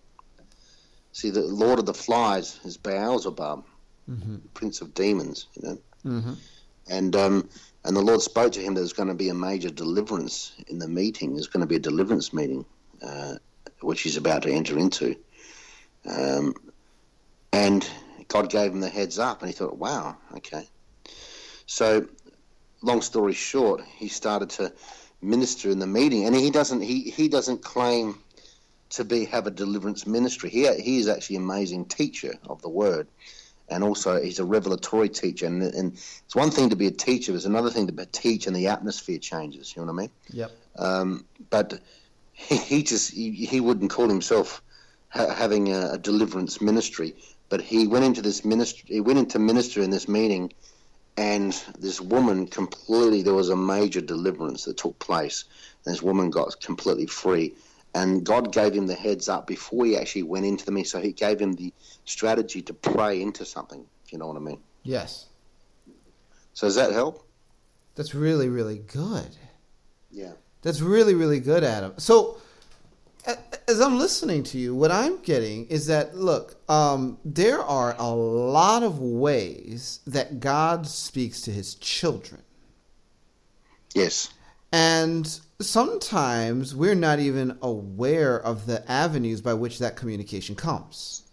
See, the Lord of the Flies is Beelzebub, mm-hmm. Prince of Demons, you know. Mm-hmm. And um, and the Lord spoke to him that there's going to be a major deliverance in the meeting. There's going to be a deliverance meeting, uh, which he's about to enter into. Um, and God gave him the heads up, and he thought, wow, okay. So, long story short, he started to minister in the meeting, and he doesn't he, he doesn't claim to be have a deliverance ministry. He he is actually an amazing teacher of the word. And also, he's a revelatory teacher. And, and it's one thing to be a teacher. It's another thing to teach, and the atmosphere changes. You know what I mean? Yep. Um, but he, he just he, he wouldn't call himself ha- having a, a deliverance ministry. But he went into this ministry. He went into minister in this meeting, and this woman completely. There was a major deliverance that took place. And this woman got completely free. And God gave him the heads up before he actually went into the meeting. So he gave him the strategy to pray into something, if you know what I mean. Yes. So does that help? That's really, really good. Yeah. That's really, really good, Adam. So as I'm listening to you, what I'm getting is that, look, um, there are a lot of ways that God speaks to his children. Yes. And sometimes we're not even aware of the avenues by which that communication comes.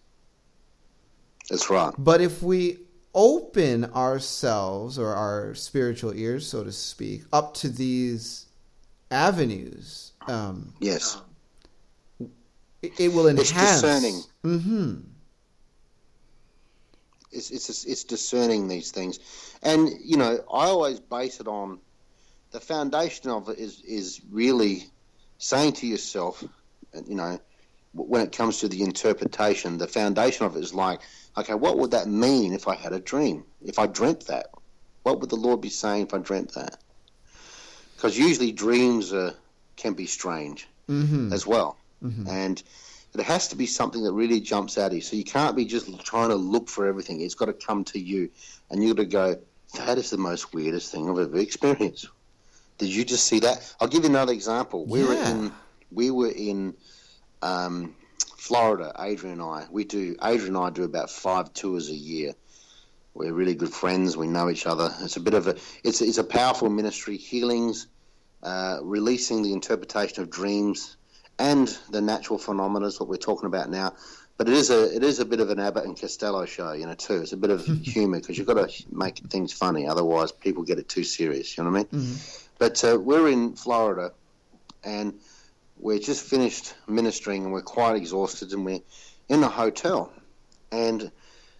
That's right. But if we open ourselves, or our spiritual ears, so to speak, up to these avenues, um, yes, it, it will enhance. It's discerning. Mm-hmm. it's it's it's discerning these things, and you know, I always base it on the foundation of it is is really saying to yourself, you know, when it comes to the interpretation, the foundation of it is like, okay, what would that mean if I had a dream? If I dreamt that, what would the Lord be saying if I dreamt that? Because usually dreams are, can be strange mm-hmm. as well. Mm-hmm. And it has to be something that really jumps out at you. So you can't be just trying to look for everything. It's got to come to you. And you've got to go, that is the most weirdest thing I've ever experienced. Did you just see that? I'll give you another example. We yeah. were in, we were in um, Florida, Adrian and I. We do, Adrian and I do about five tours a year. We're really good friends. We know each other. It's a bit of a, it's, it's a powerful ministry, healings, uh, releasing the interpretation of dreams and the natural phenomena is what we're talking about now. But it is a, it is a bit of an Abbott and Costello show, you know, too. It's a bit of humour because you've got to make things funny. Otherwise, people get it too serious, you know what I mean? Mm-hmm. But uh, we're in Florida and we're just finished ministering and we're quite exhausted and we're in a hotel. And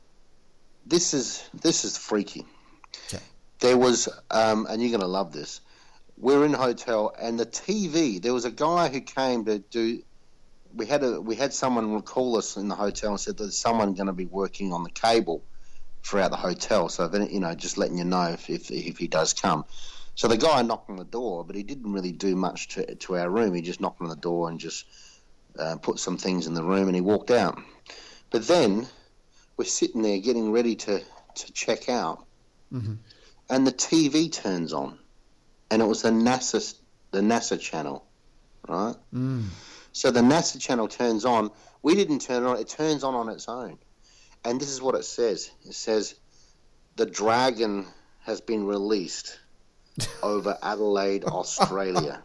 This is this is freaky. Okay. There was, um, and you're going to love this. We're in a hotel, and the T V. There was a guy who came to do. We had a we had someone call us in the hotel and said there's someone going to be working on the cable throughout the hotel. So if, you know, just letting you know if, if if he does come. So the guy knocked on the door, but he didn't really do much to to our room. He just knocked on the door and just uh, put some things in the room, and he walked out. But then we're sitting there getting ready to, to check out, mm-hmm. and the T V turns on, and it was the NASA the NASA channel, right? Mm. So the NASA channel turns on. We didn't turn it on. It turns on on its own, and this is what it says. It says, "The Dragon has been released over Adelaide, Australia."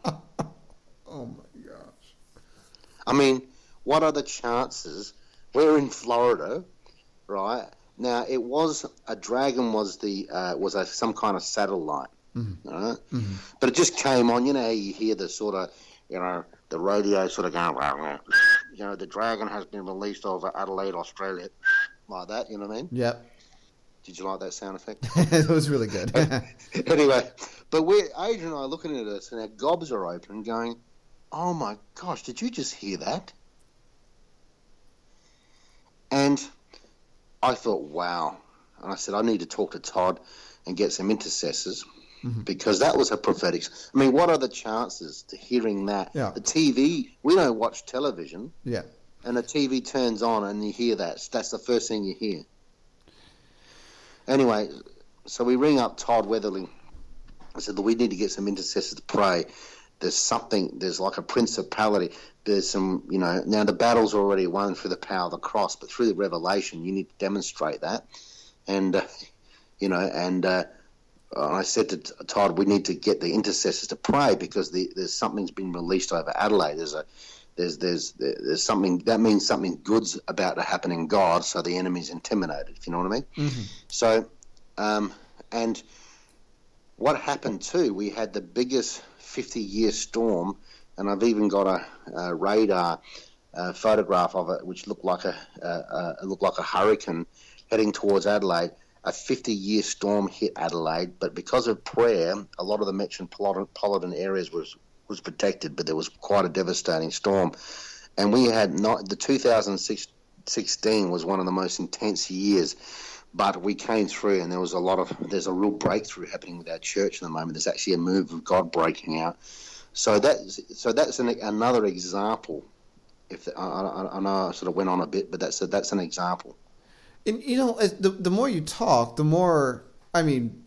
Oh my gosh! I mean, what are the chances? We're in Florida. Right now, it was a Dragon was the uh, was a some kind of satellite, mm-hmm. right? Mm-hmm. But it just came on. You know, you hear the sort of, you know, the radio sort of going, you know, the Dragon has been released over Adelaide, Australia, like that. You know what I mean? Yep. Did you like that sound effect? It was really good. Anyway, but we're Adrian and I are looking at us, and our gobs are open, going, "Oh my gosh, did you just hear that?" And I thought, wow. And I said, I need to talk to Todd and get some intercessors mm-hmm. because that was a prophetic. I mean, what are the chances to hearing that? Yeah. The T V, we don't watch television. Yeah. And the T V turns on and you hear that. That's the first thing you hear. Anyway, so we ring up Todd Weatherly. I said, we need to get some intercessors to pray. There's something, there's like a principality. There's some, you know, now the battle's already won through the power of the cross, but through the revelation, you need to demonstrate that. And, uh, you know, and uh, I said to Todd, we need to get the intercessors to pray because the, there's something's been released over Adelaide. There's a, there's, there's, there's something, that means something good's about to happen in God, so the enemy's intimidated, if you know what I mean? Mm-hmm. So, um, and what happened too, we had the biggest fifty-year storm, and I've even got a, a radar uh, photograph of it, which looked like a uh, uh, looked like a hurricane heading towards Adelaide. A fifty-year storm hit Adelaide, but because of prayer, a lot of the metropolitan areas was was protected. But there was quite a devastating storm, and we had not the two thousand sixteen was one of the most intense years. But we came through, and there was a lot of there's a real breakthrough happening with our church at the moment. There's actually a move of God breaking out. So that's so that's an, another example. If the, I, I know I sort of went on a bit, but that's a, that's an example. And you know, as the the more you talk, the more I mean,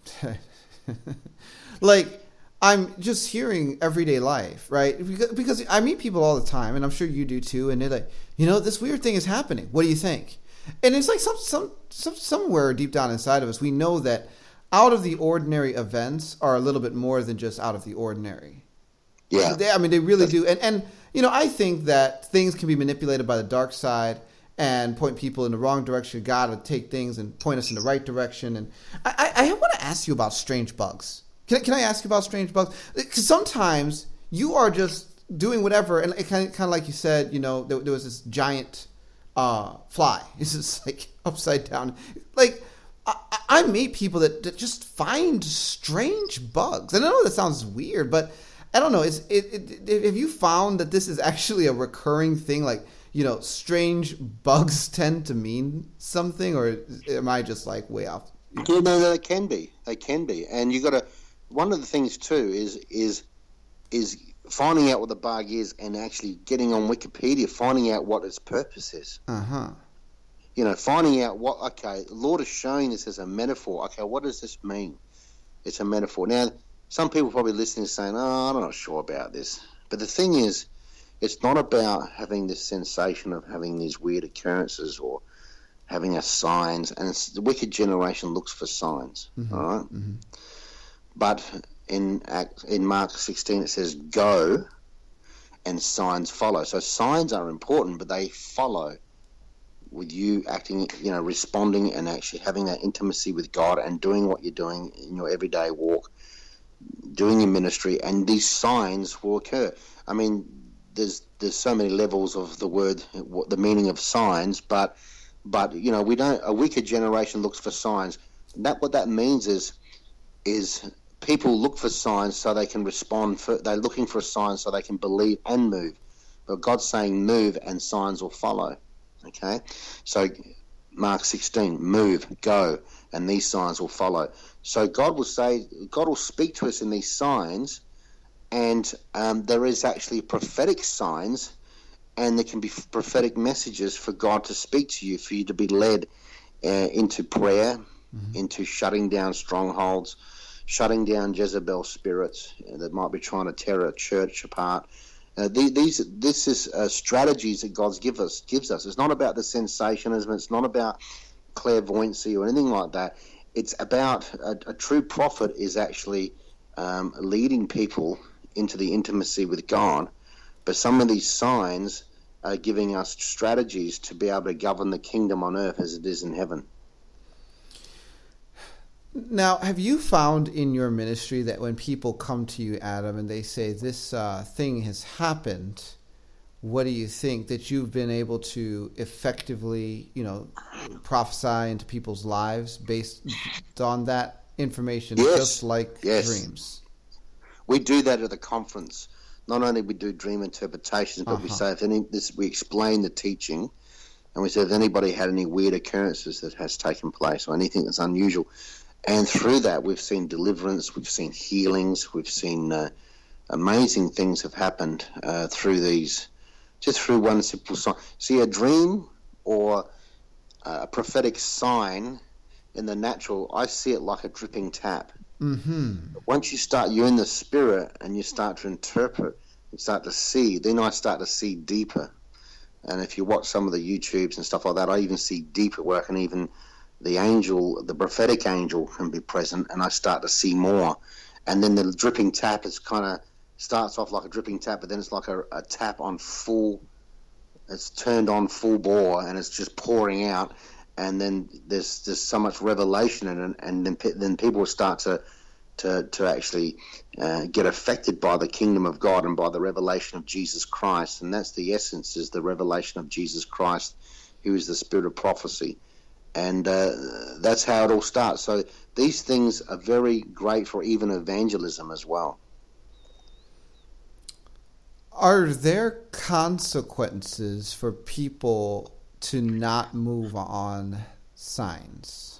like I'm just hearing everyday life, right? Because, because I meet people all the time, and I'm sure you do too. And they're like, you know, this weird thing is happening. What do you think? And it's like some, some, some somewhere deep down inside of us, we know that out of the ordinary events are a little bit more than just out of the ordinary. Yeah. They, I mean, they really do. And, and, you know, I think that things can be manipulated by the dark side and point people in the wrong direction. God will take things and point us in the right direction. And I, I, I want to ask you about strange bugs. Can, can I ask you about strange bugs? Because sometimes you are just doing whatever. And it kind of, kind of like you said, you know, there, there was this giant uh, fly. It's just like upside down. Like, I, I meet people that, that just find strange bugs. And I know that sounds weird, but I don't know. Is it, it, have you found that this is actually a recurring thing? Like, you know, strange bugs tend to mean something, or am I just like way off? Yeah, no, no, they can be. They can be. And you got to, one of the things too is, is, is finding out what the bug is and actually getting on Wikipedia, finding out what its purpose is. Uh-huh. You know, finding out what, okay, the Lord is showing this as a metaphor. Okay, what does this mean? It's a metaphor. Now, some people probably listening saying, oh, I'm not sure about this. But the thing is, it's not about having this sensation of having these weird occurrences or having a signs. And it's, the wicked generation looks for signs, mm-hmm. all right? Mm-hmm. But in in Mark sixteen, it says, go, and signs follow. So signs are important, but they follow with you acting, you know, responding and actually having that intimacy with God and doing what you're doing in your everyday walk, doing your ministry, and these signs will occur. I mean, there's there's so many levels of the word, what the meaning of signs, but but you know, we don't. A wicked generation looks for signs. That what that means is is people look for signs so they can respond. For, they're looking for a sign so they can believe and move. But God's saying move and signs will follow. Okay, so Mark sixteen, move, go, and these signs will follow. So God will say, God will speak to us in these signs, and um, there is actually prophetic signs, and there can be prophetic messages for God to speak to you, for you to be led uh, into prayer, mm-hmm. into shutting down strongholds, shutting down Jezebel spirits that might be trying to tear a church apart. Uh, these, this is uh, strategies that God give us, gives us. It's not about the sensationism. It's not about clairvoyancy or anything like that. It's about a, a true prophet is actually um, leading people into the intimacy with God. But some of these signs are giving us strategies to be able to govern the kingdom on earth as it is in heaven. Now, have you found in your ministry that when people come to you, Adam, and they say this uh, thing has happened, what do you think, that you've been able to effectively, you know, prophesy into people's lives based on that information, yes. just like yes. dreams? We do that at the conference. Not only we do dream interpretations, but uh-huh. we say if any, this, we explain the teaching, and we say if anybody had any weird occurrences that has taken place or anything that's unusual. And through that, we've seen deliverance, we've seen healings, we've seen uh, amazing things have happened uh, through these, just through one simple sign. See, a dream or a prophetic sign in the natural, I see it like a dripping tap. Mm-hmm. Once you start, you're in the spirit and you start to interpret, you start to see, then I start to see deeper. And if you watch some of the YouTubes and stuff like that, I even see deeper where I can even... the angel, the prophetic angel can be present, and I start to see more. And then the dripping tap is kind of starts off like a dripping tap, but then it's like a, a tap on full, it's turned on full bore, and it's just pouring out. And then there's there's so much revelation in it, and then then people start to to to actually uh, get affected by the kingdom of God and by the revelation of Jesus Christ. And that's the essence, is the revelation of Jesus Christ, who is the spirit of prophecy. And uh, that's how it all starts. So these things are very great for even evangelism as well. Are there consequences for people to not move on signs?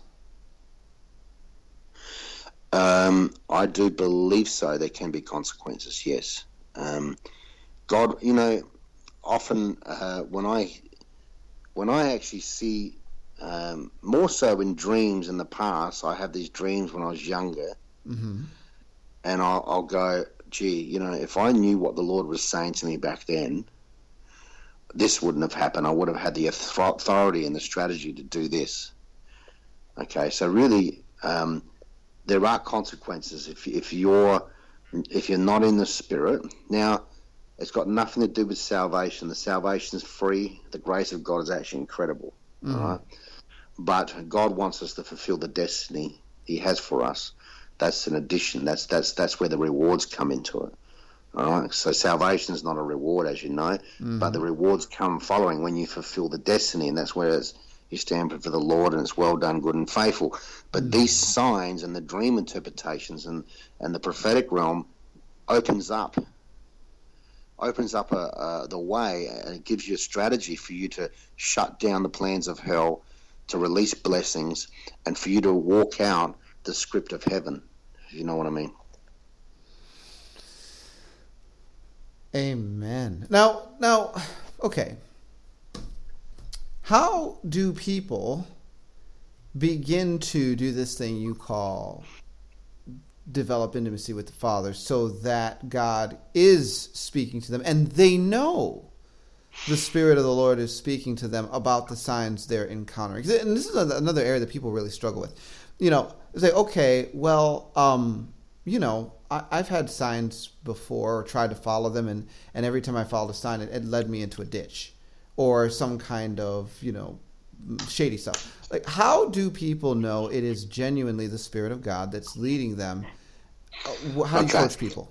Um, I do believe so. There can be consequences, yes. Um, God, you know, often uh, when I when I actually see... Um, more so in dreams in the past, I have these dreams when I was younger, mm-hmm. and I'll, I'll go, gee, you know, if I knew what the Lord was saying to me back then, this wouldn't have happened. I would have had the authority and the strategy to do this. Okay, so really, um, there are consequences if if you're if you're not in the Spirit. Now, it's got nothing to do with salvation. The salvation is free. The grace of God is actually incredible. Mm-hmm. All right. But God wants us to fulfill the destiny He has for us. That's an addition. That's that's that's where the rewards come into it. All right, so salvation is not a reward, as you know, mm-hmm. but the rewards come following when you fulfill the destiny, and that's where it's, you stand for the Lord, and it's well done, good and faithful. But mm-hmm. these signs and the dream interpretations and, and the prophetic realm opens up, opens up a, a, the way, and it gives you a strategy for you to shut down the plans of hell, to release blessings, and for you to walk out the script of heaven, if you know what I mean. Amen. Now, now, okay. How do people begin to do this thing you call develop intimacy with the Father so that God is speaking to them and they know the Spirit of the Lord is speaking to them about the signs they're encountering? And this is another area that people really struggle with. You know, say, okay, well, um, you know, I, I've had signs before or tried to follow them, and, and every time I followed a sign, it, it led me into a ditch or some kind of, you know, shady stuff. Like, how do people know it is genuinely the Spirit of God that's leading them? How do you okay. coach people?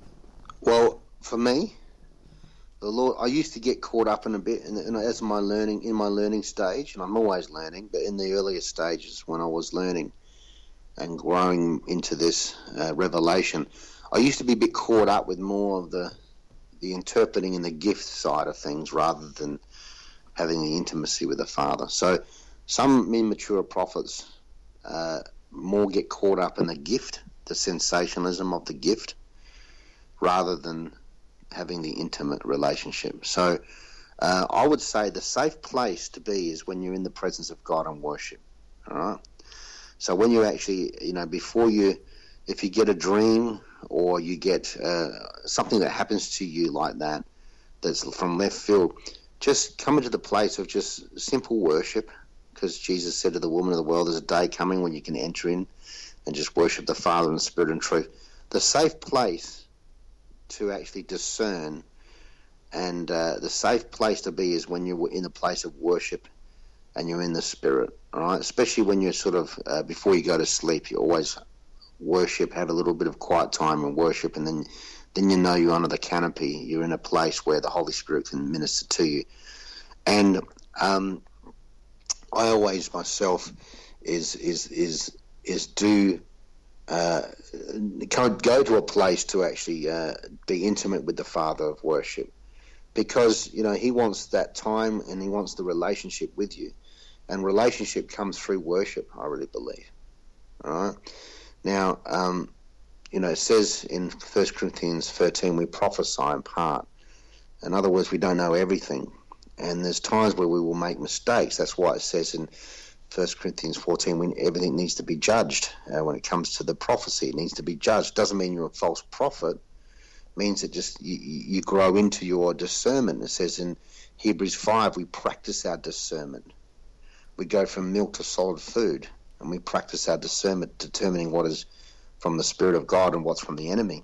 Well, for me, the Lord, I used to get caught up in a bit, and, and as my learning, in my learning stage, and I'm always learning, but in the earlier stages when I was learning and growing into this uh, revelation, I used to be a bit caught up with more of the the interpreting and the gift side of things rather than having the intimacy with the Father. So some immature prophets uh, more get caught up in the gift, the sensationalism of the gift, rather than having the intimate relationship. So uh, I would say the safe place to be is when you're in the presence of God and worship. All right. So when you actually, you know, before you, if you get a dream or you get uh, something that happens to you like that, that's from left field, just come into the place of just simple worship, because Jesus said to the woman of the world, there's a day coming when you can enter in and just worship the Father in spirit and truth. The safe place to actually discern and uh, the safe place to be is when you're in the place of worship and you're in the Spirit, all right? Especially when you're sort of, uh, before you go to sleep, you always worship, have a little bit of quiet time and worship, and then then you know you're under the canopy. You're in a place where the Holy Spirit can minister to you. And um, I always myself is is is is do uh, go to a place to actually uh, be intimate with the Father of worship, because you know He wants that time and He wants the relationship with you, and relationship comes through worship. I really believe. All right. Now, um, you know, it says in First Corinthians thirteen, we prophesy in part. In other words, we don't know everything. And there's times where we will make mistakes. That's why it says in First Corinthians fourteen, when everything needs to be judged. Uh, when it comes to the prophecy, it needs to be judged. Doesn't mean you're a false prophet. It means that just you, you grow into your discernment. It says in Hebrews five, we practice our discernment. We go from milk to solid food. And we practice our discernment, determining what is from the Spirit of God and what's from the enemy.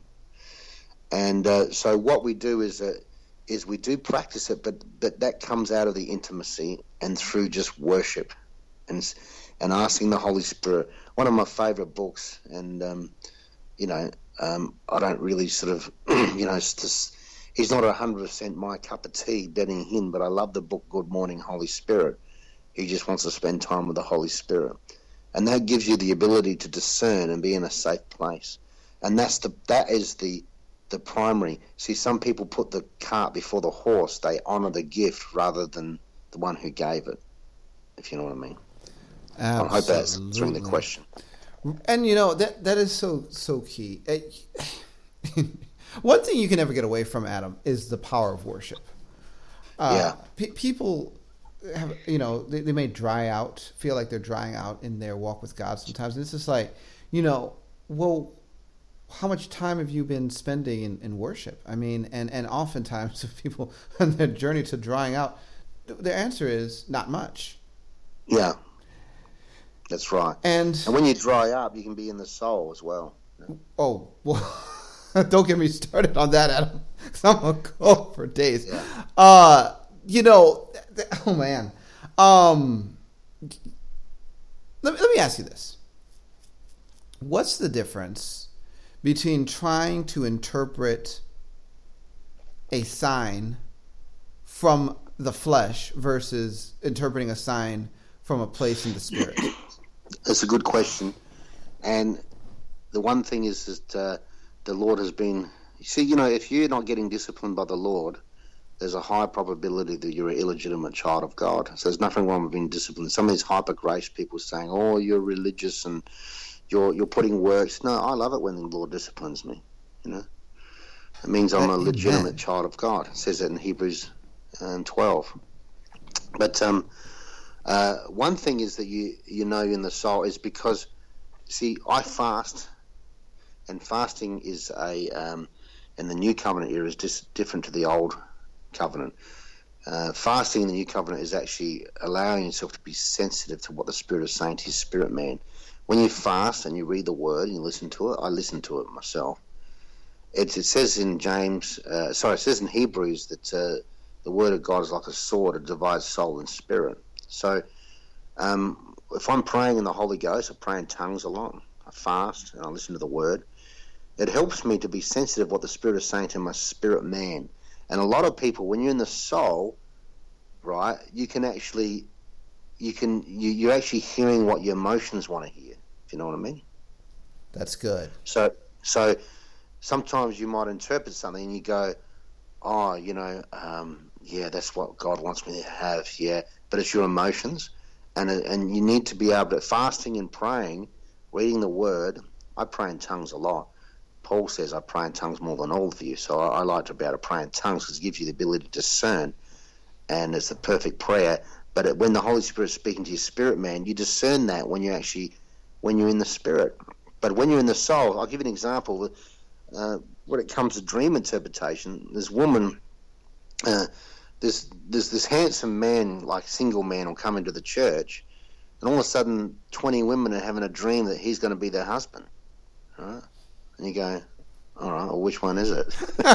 And uh, so what we do is uh, is we do practice it, but but that comes out of the intimacy and through just worship and and asking the Holy Spirit. One of my favourite books, and um, you know, um, I don't really sort of, you know, it's just, he's not one hundred percent my cup of tea, betting him, but I love the book Good Morning Holy Spirit. He just wants to spend time with the Holy Spirit. And that gives you the ability to discern and be in a safe place. And that's the that is the the primary. See, some people put the cart before the horse. They honour the gift rather than the one who gave it, if you know what I mean. Absolutely. I hope that's answering the question. And, you know, that that is so, so key. One thing you can never get away from, Adam, is the power of worship. Uh, yeah. P- people... have, you know, they, they may dry out, feel like they're drying out in their walk with God sometimes. And it's just like, you know, well, how much time have you been spending in, in worship? I mean, and, and oftentimes if people on their journey to drying out, their answer is not much. Yeah, that's right. And, and when you dry up, you can be in the soul as well. Oh, well, don't get me started on that, Adam. I'm going to go for days. Yeah. Uh, You know, oh man. Um, let, let me ask you this. What's the difference between trying to interpret a sign from the flesh versus interpreting a sign from a place in the spirit? That's a good question. And the one thing is that uh, the Lord has been... You see, you know, if you're not getting disciplined by the Lord, there's a high probability that you're an illegitimate child of God. So there's nothing wrong with being disciplined. Some of these hyper-grace people saying, oh, you're religious and you're you're putting works. No, I love it when the Lord disciplines me, you know. It means I'm a legitimate Amen. Child of God. It says that in Hebrews um, twelve. But um, uh, one thing is that you, you know in the soul is because, see, I fast, and fasting is a, um, in the New Covenant era, is just different to the Old Covenant. Uh, fasting in the New Covenant is actually allowing yourself to be sensitive to what the Spirit is saying to your spirit man. When you fast and you read the Word and you listen to it, I listen to it myself. It, it says in James, uh, sorry, it says in Hebrews that uh, the Word of God is like a sword, it divides soul and spirit. So um, if I'm praying in the Holy Ghost, I pray in tongues a lot. I fast and I listen to the Word. It helps me to be sensitive to what the Spirit is saying to my spirit man. And a lot of people, when you're in the soul, right, you can actually, you can, you, you're actually hearing what your emotions want to hear. If you know what I mean? That's good. So, so sometimes you might interpret something and you go, oh, you know, um, yeah, that's what God wants me to have, yeah. But it's your emotions, and and you need to be able to, fasting and praying, reading the Word. I pray in tongues a lot. Paul says I pray in tongues more than all of you, so I, I like to be able to pray in tongues because it gives you the ability to discern, and it's the perfect prayer. But it, when the Holy Spirit is speaking to your spirit man, you discern that when you actually, when you're in the spirit. But when you're in the soul, I'll give you an example. Uh, when it comes to dream interpretation, this woman, uh, this there's this handsome man, like single man, will come into the church, and all of a sudden, twenty women are having a dream that he's going to be their husband, right? And you go, all right, well, which one is it?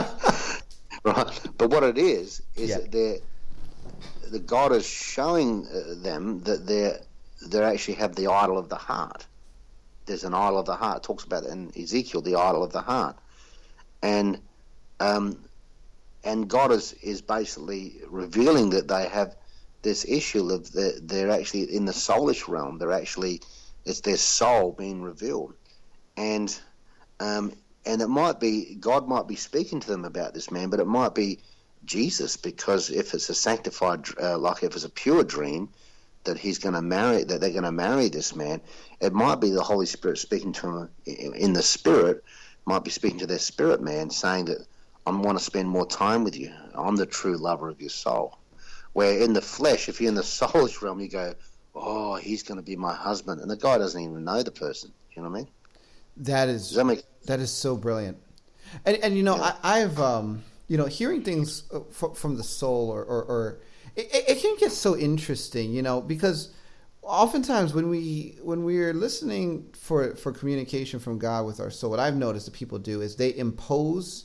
Right? But what it is, is yeah. that they're, the God is showing them that they're, they actually have the idol of the heart. There's an idol of the heart. It talks about it in Ezekiel, the idol of the heart. And um, and God is, is basically revealing that they have this issue of the, they're actually in the soulish realm. They're actually, it's their soul being revealed. And Um, and it might be, God might be speaking to them about this man, but it might be Jesus, because if it's a sanctified, uh, like if it's a pure dream that he's going to marry, that they're going to marry this man, it might be the Holy Spirit speaking to them in the spirit, might be speaking to their spirit man, saying that I want to spend more time with you. I'm the true lover of your soul. Where in the flesh, if you're in the soulish realm, you go, oh, he's going to be my husband. And the guy doesn't even know the person. You know what I mean? That is Does that make that is so brilliant, and and you know yeah. I, I've um you know hearing things f- from the soul or or, or it, it can get so interesting, you know, because oftentimes when we when we're listening for for communication from God with our soul, what I've noticed that people do is they impose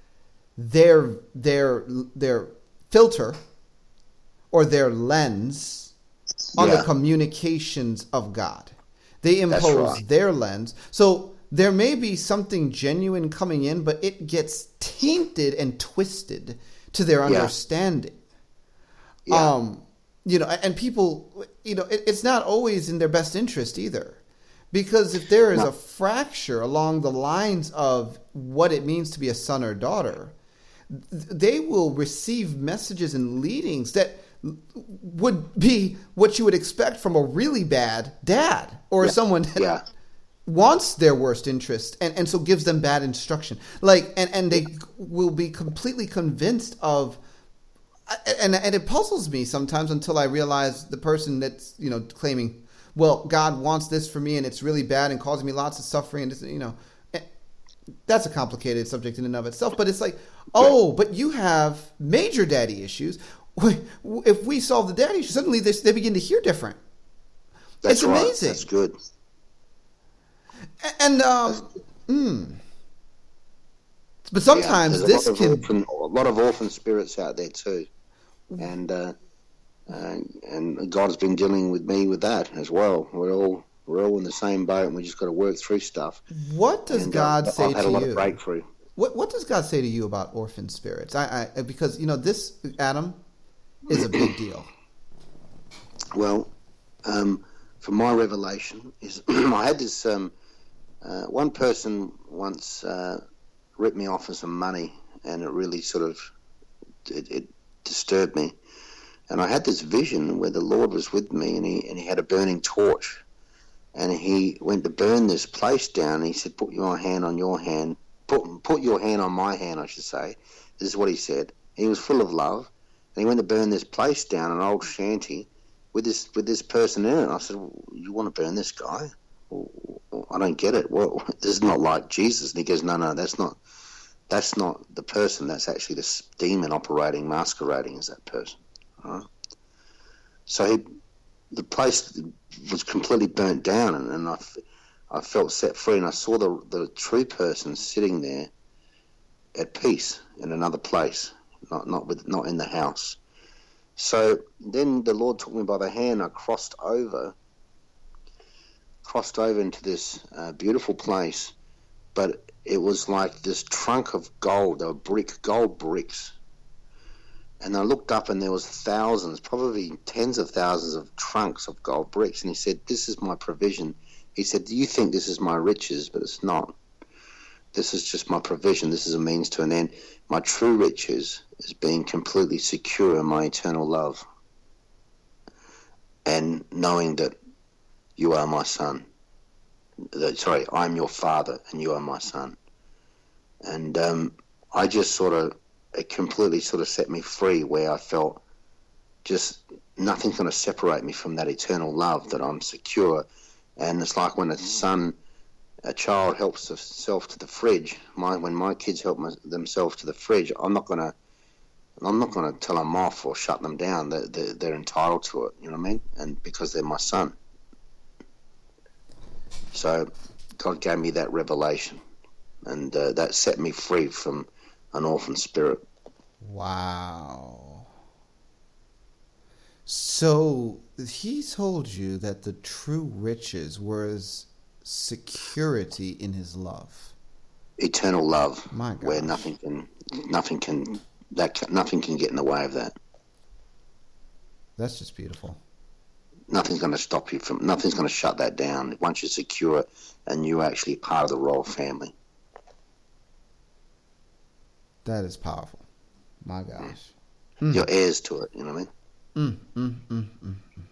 their their their filter or their lens on yeah. the communications of God. They impose right. their lens. So there may be something genuine coming in, but it gets tainted and twisted to their understanding. Yeah. Yeah. Um, you know, and people, you know, it, it's not always in their best interest either. Because if there is no. a fracture along the lines of what it means to be a son or daughter, they will receive messages and leadings that would be what you would expect from a really bad dad or yeah. someone that yeah. wants their worst interest and, and so gives them bad instruction. Like, and, and they will be completely convinced of, and, and it puzzles me sometimes until I realize the person that's, you know, claiming, well, God wants this for me and it's really bad and causing me lots of suffering. And, you know, that's a complicated subject in and of itself. But it's like, oh, but you have major daddy issues. If we solve the daddy issue, suddenly they, they begin to hear different. That's it's right. amazing. That's good. And um, mm. but sometimes yeah, this a can orphan, a lot of orphan spirits out there too, and uh, uh, and God has been dealing with me with that as well. We're all we're all in the same boat, and we just got to work through stuff. What does and, God uh, say I've had to a lot you? of breakthrough. What what does God say to you about orphan spirits? I, I because you know this, Adam, is a big deal. Well, um, for my revelation is I had this um, uh, one person once uh, ripped me off for some money, and it really sort of it, it disturbed me. And I had this vision where the Lord was with me, and he and he had a burning torch, and he went to burn this place down. And he said, "Put your hand on your hand." Put, put your hand on my hand, I should say. This is what he said. He was full of love, and he went to burn this place down, an old shanty, with this with this person in it. And I said, well, "You want to burn this guy? Well, I don't get it. Well, this is not like Jesus." And he goes, "No, no, that's not. That's not the person. That's actually this demon operating, masquerading as that person." All right? So he, the place was completely burnt down, and, and I. I felt set free, and I saw the the true person sitting there at peace in another place, not not with not in the house. So then the Lord took me by the hand. I crossed over, crossed over into this uh, beautiful place, but it was like this trunk of gold. They were brick, gold bricks. And I looked up, and there was thousands, probably tens of thousands of trunks of gold bricks. And he said, "This is my provision." He said, "Do you think this is my riches?" But it's not. This is just my provision. This is a means to an end. My true riches is being completely secure in my eternal love, and knowing that you are my son. Sorry, I'm your father, and you are my son. And um, I just sort of, it completely sort of set me free, where I felt just nothing's going to separate me from that eternal love, that I'm secure. And it's like when a son, a child helps himself to the fridge. My when my kids help my, themselves to the fridge, I'm not gonna, I'm not gonna tell them off or shut them down. They're, they're, they're entitled to it. You know what I mean? And because they're my son. So God gave me that revelation, and uh, that set me free from an orphan spirit. Wow. So he told you that the true riches was security in his love, eternal love, My gosh. where nothing can, nothing can, that can, nothing can get in the way of that. That's just beautiful. Nothing's going to stop you from, nothing's going to shut that down once you're secure and you're actually part of the royal family. That is powerful. My gosh. Yeah. Mm. You're heirs to it, you know what I mean? Mm, mm, mm, mm, mm.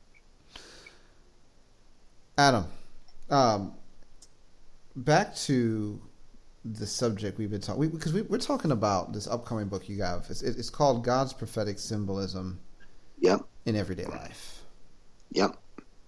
Adam, um, back to the subject we've been talking, we, because we, we're talking about this upcoming book you have. It's, it's called God's Prophetic Symbolism yep. in Everyday Life. Yep.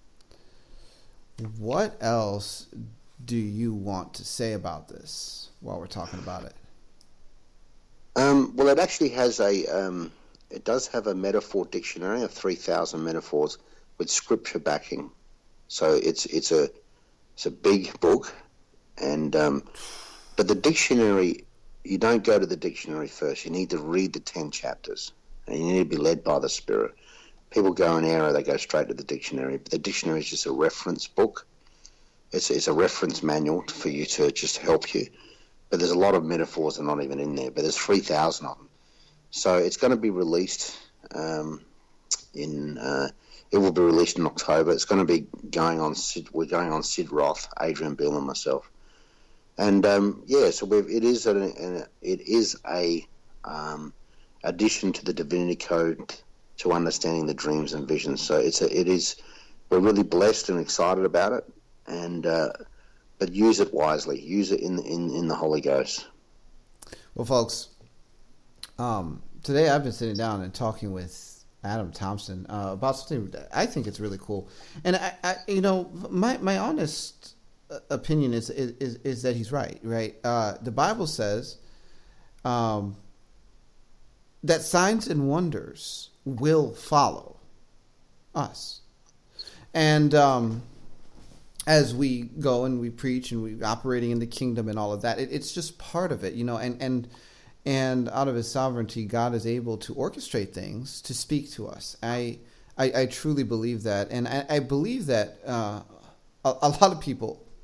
What else do you want to say about this while we're talking about it? Um, well, it actually has a... Um, It does have a metaphor dictionary of three thousand metaphors with scripture backing. So it's it's a it's a big book, and um, but the dictionary, you don't go to the dictionary first. You need to read the ten chapters, and you need to be led by the Spirit. People go in error; they go straight to the dictionary. But the dictionary is just a reference book. It's it's a reference manual for you to just help you. But there's a lot of metaphors that are not even in there. But there's three thousand of them. So it's going to be released um, in. Uh, it will be released in October. It's going to be going on. Sid, we're going on Sid Roth, Adrian Bill, and myself. And um, yeah, so we've, it is an, an it is a um, addition to the Divinity Code to understanding the dreams and visions. So it's a, it is. We're really blessed and excited about it, and uh, but use it wisely. Use it in in in the Holy Ghost. Well, folks. Um, today I've been sitting down and talking with Adam Thompson uh, about something that I think it's really cool. And I, I you know, my, my honest opinion is, is, is that he's right, right? Uh, the Bible says, um, that signs and wonders will follow us. And, um, as we go and we preach and we operating in the kingdom and all of that, it, it's just part of it, you know, and, and, And out of his sovereignty, God is able to orchestrate things to speak to us. I I, I truly believe that. And I, I believe that uh, a, a lot of people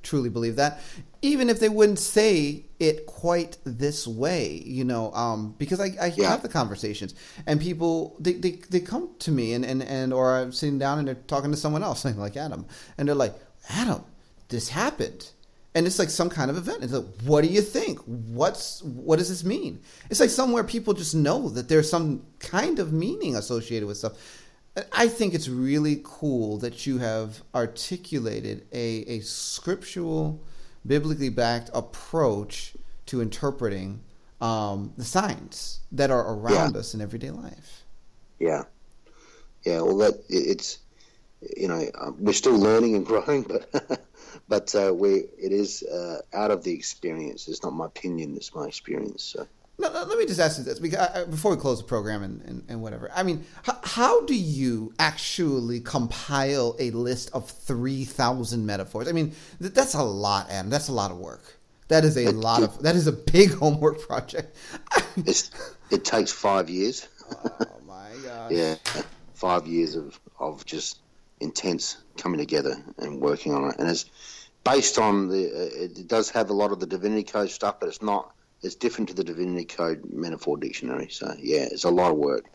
truly believe that, even if they wouldn't say it quite this way, you know, um, because I, I yeah. have the conversations and people, they, they, they come to me and, and, and, or I'm sitting down and they're talking to someone else like Adam, and they're like, Adam, this happened. And it's like some kind of event. It's like, what do you think? What's, what does this mean? It's like somewhere people just know that there's some kind of meaning associated with stuff. I think it's really cool that you have articulated a, a scriptural, biblically backed approach to interpreting um, the signs that are around yeah. us in everyday life. Yeah. Yeah, well, that it's, you know, we're still learning and growing, but but uh, we it is uh, out of the experience. It's not my opinion, it's my experience, so. No, no, let me just ask you this because I, before we close the program and, and, and whatever. I mean, how, how do you actually compile a list of three thousand metaphors? I mean, th- that's a lot, Adam. That's a lot of work. That is a it, lot it, of. That is a big homework project. it's, it takes five years. Oh my gosh! Yeah, five years of of just intense coming together and working on it, and it's based on the. Uh, it does have a lot of the Divinity Code stuff, but it's not. It's different to the Divinity Code Metaphor Dictionary. So, yeah, it's a lot of work.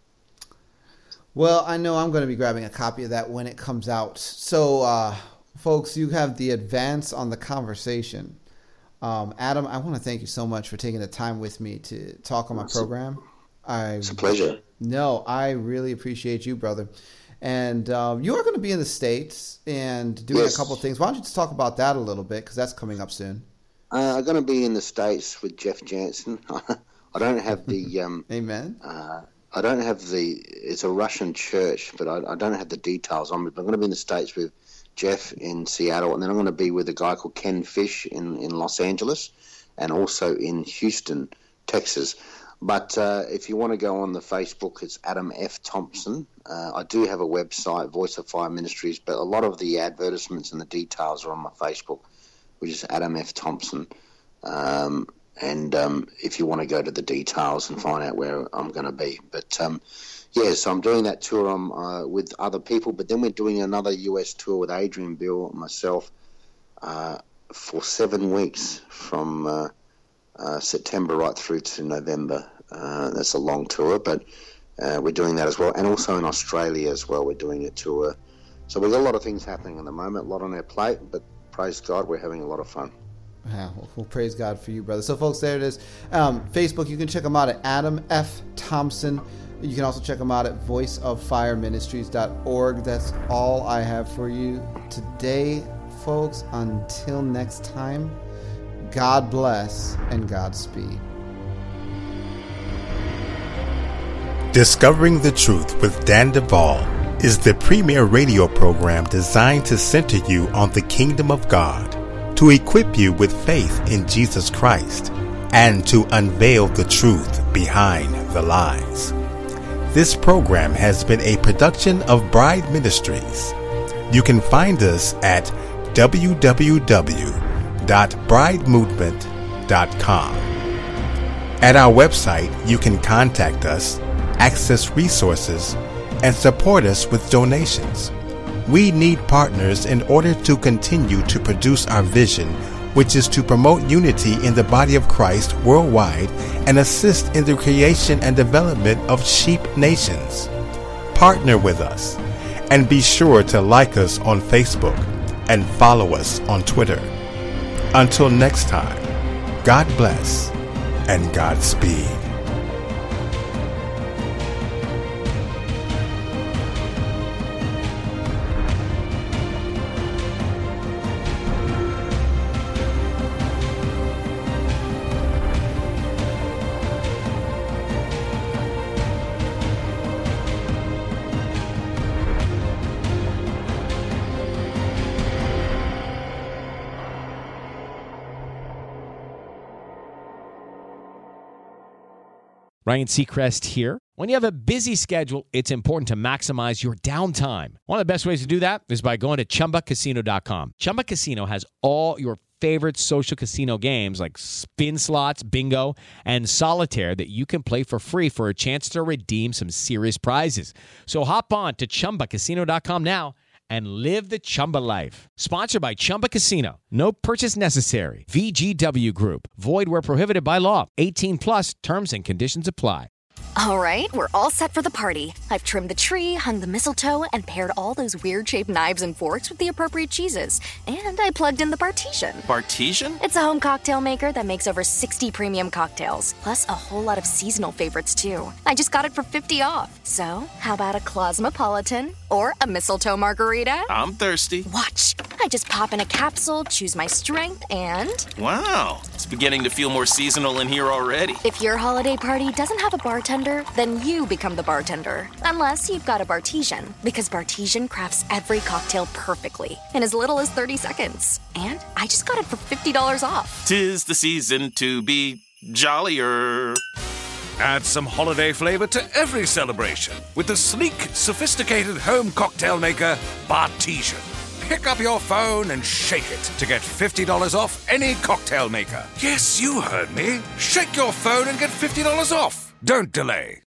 Well, I know I'm going to be grabbing a copy of that when it comes out. So, uh, folks, you have the advance on the conversation. Um, Adam, I want to thank you so much for taking the time with me to talk on my program. I, it's a pleasure. No, I really appreciate you, brother. And um, you are going to be in the States and doing yes. a couple of things. Why don't you just talk about that a little bit, because that's coming up soon. Uh, I'm going to be in the States with Jeff Jansen. I don't have the... Um, Amen. Uh, I don't have the... It's a Russian church, but I, I don't have the details on it. But I'm going to be in the States with Jeff in Seattle, and then I'm going to be with a guy called Ken Fish in, in Los Angeles, and also in Houston, Texas. But uh, if you want to go on the Facebook, it's Adam F. Thompson. Uh, I do have a website, Voice of Fire Ministries, but a lot of the advertisements and the details are on my Facebook, which is Adam F. Thompson. Um, and um, if you want to go to the details and find out where I'm going to be. But, um, yeah, so I'm doing that tour um, uh, with other people. But then we're doing another U S tour with Adrian Bill and myself uh, for seven weeks from uh, uh, September right through to November. Uh, that's a long tour, but uh, we're doing that as well. And also in Australia as well, we're doing a tour. So we've got a lot of things happening at the moment, a lot on our plate, but praise God, we're having a lot of fun. Yeah, well, well, praise God for you, brother. So, folks, there it is. Um, Facebook, you can check them out at Adam F. Thompson. You can also check them out at voice of fire ministries dot org. That's all I have for you today, folks. Until next time, God bless and Godspeed. Discovering the Truth with Dan Duvall is the premier radio program designed to center you on the kingdom of God, to equip you with faith in Jesus Christ, and to unveil the truth behind the lies. This program has been a production of Bride Ministries. You can find us at w w w dot bride movement dot com. At our website, you can contact us, access resources, and support us with donations. We need partners in order to continue to produce our vision, which is to promote unity in the body of Christ worldwide and assist in the creation and development of sheep nations. Partner with us and be sure to like us on Facebook and follow us on Twitter. Until next time, God bless and Godspeed. Ryan Seacrest here. When you have a busy schedule, it's important to maximize your downtime. One of the best ways to do that is by going to chumba casino dot com. Chumba Casino has all your favorite social casino games like spin slots, bingo, and solitaire that you can play for free for a chance to redeem some serious prizes. So hop on to chumba casino dot com now and live the Chumba life. Sponsored by Chumba Casino. No purchase necessary. V G W Group. Void where prohibited by law. eighteen plus terms and conditions apply. All right, we're all set for the party. I've trimmed the tree, hung the mistletoe, and paired all those weird-shaped knives and forks with the appropriate cheeses. And I plugged in the Bartesian. Bartesian? It's a home cocktail maker that makes over sixty premium cocktails, plus a whole lot of seasonal favorites, too. I just got it for fifty off. So, how about a Cosmopolitan or a mistletoe margarita? I'm thirsty. Watch. I just pop in a capsule, choose my strength, and... Wow, it's beginning to feel more seasonal in here already. If your holiday party doesn't have a bartender, then you become the bartender. Unless you've got a Bartesian, because Bartesian crafts every cocktail perfectly in as little as thirty seconds. And I just got it for fifty dollars off. 'Tis the season to be jollier. Add some holiday flavor to every celebration with the sleek, sophisticated home cocktail maker, Bartesian. Pick up your phone and shake it to get fifty dollars off any cocktail maker. Yes, you heard me. Shake your phone and get fifty dollars off. Don't delay.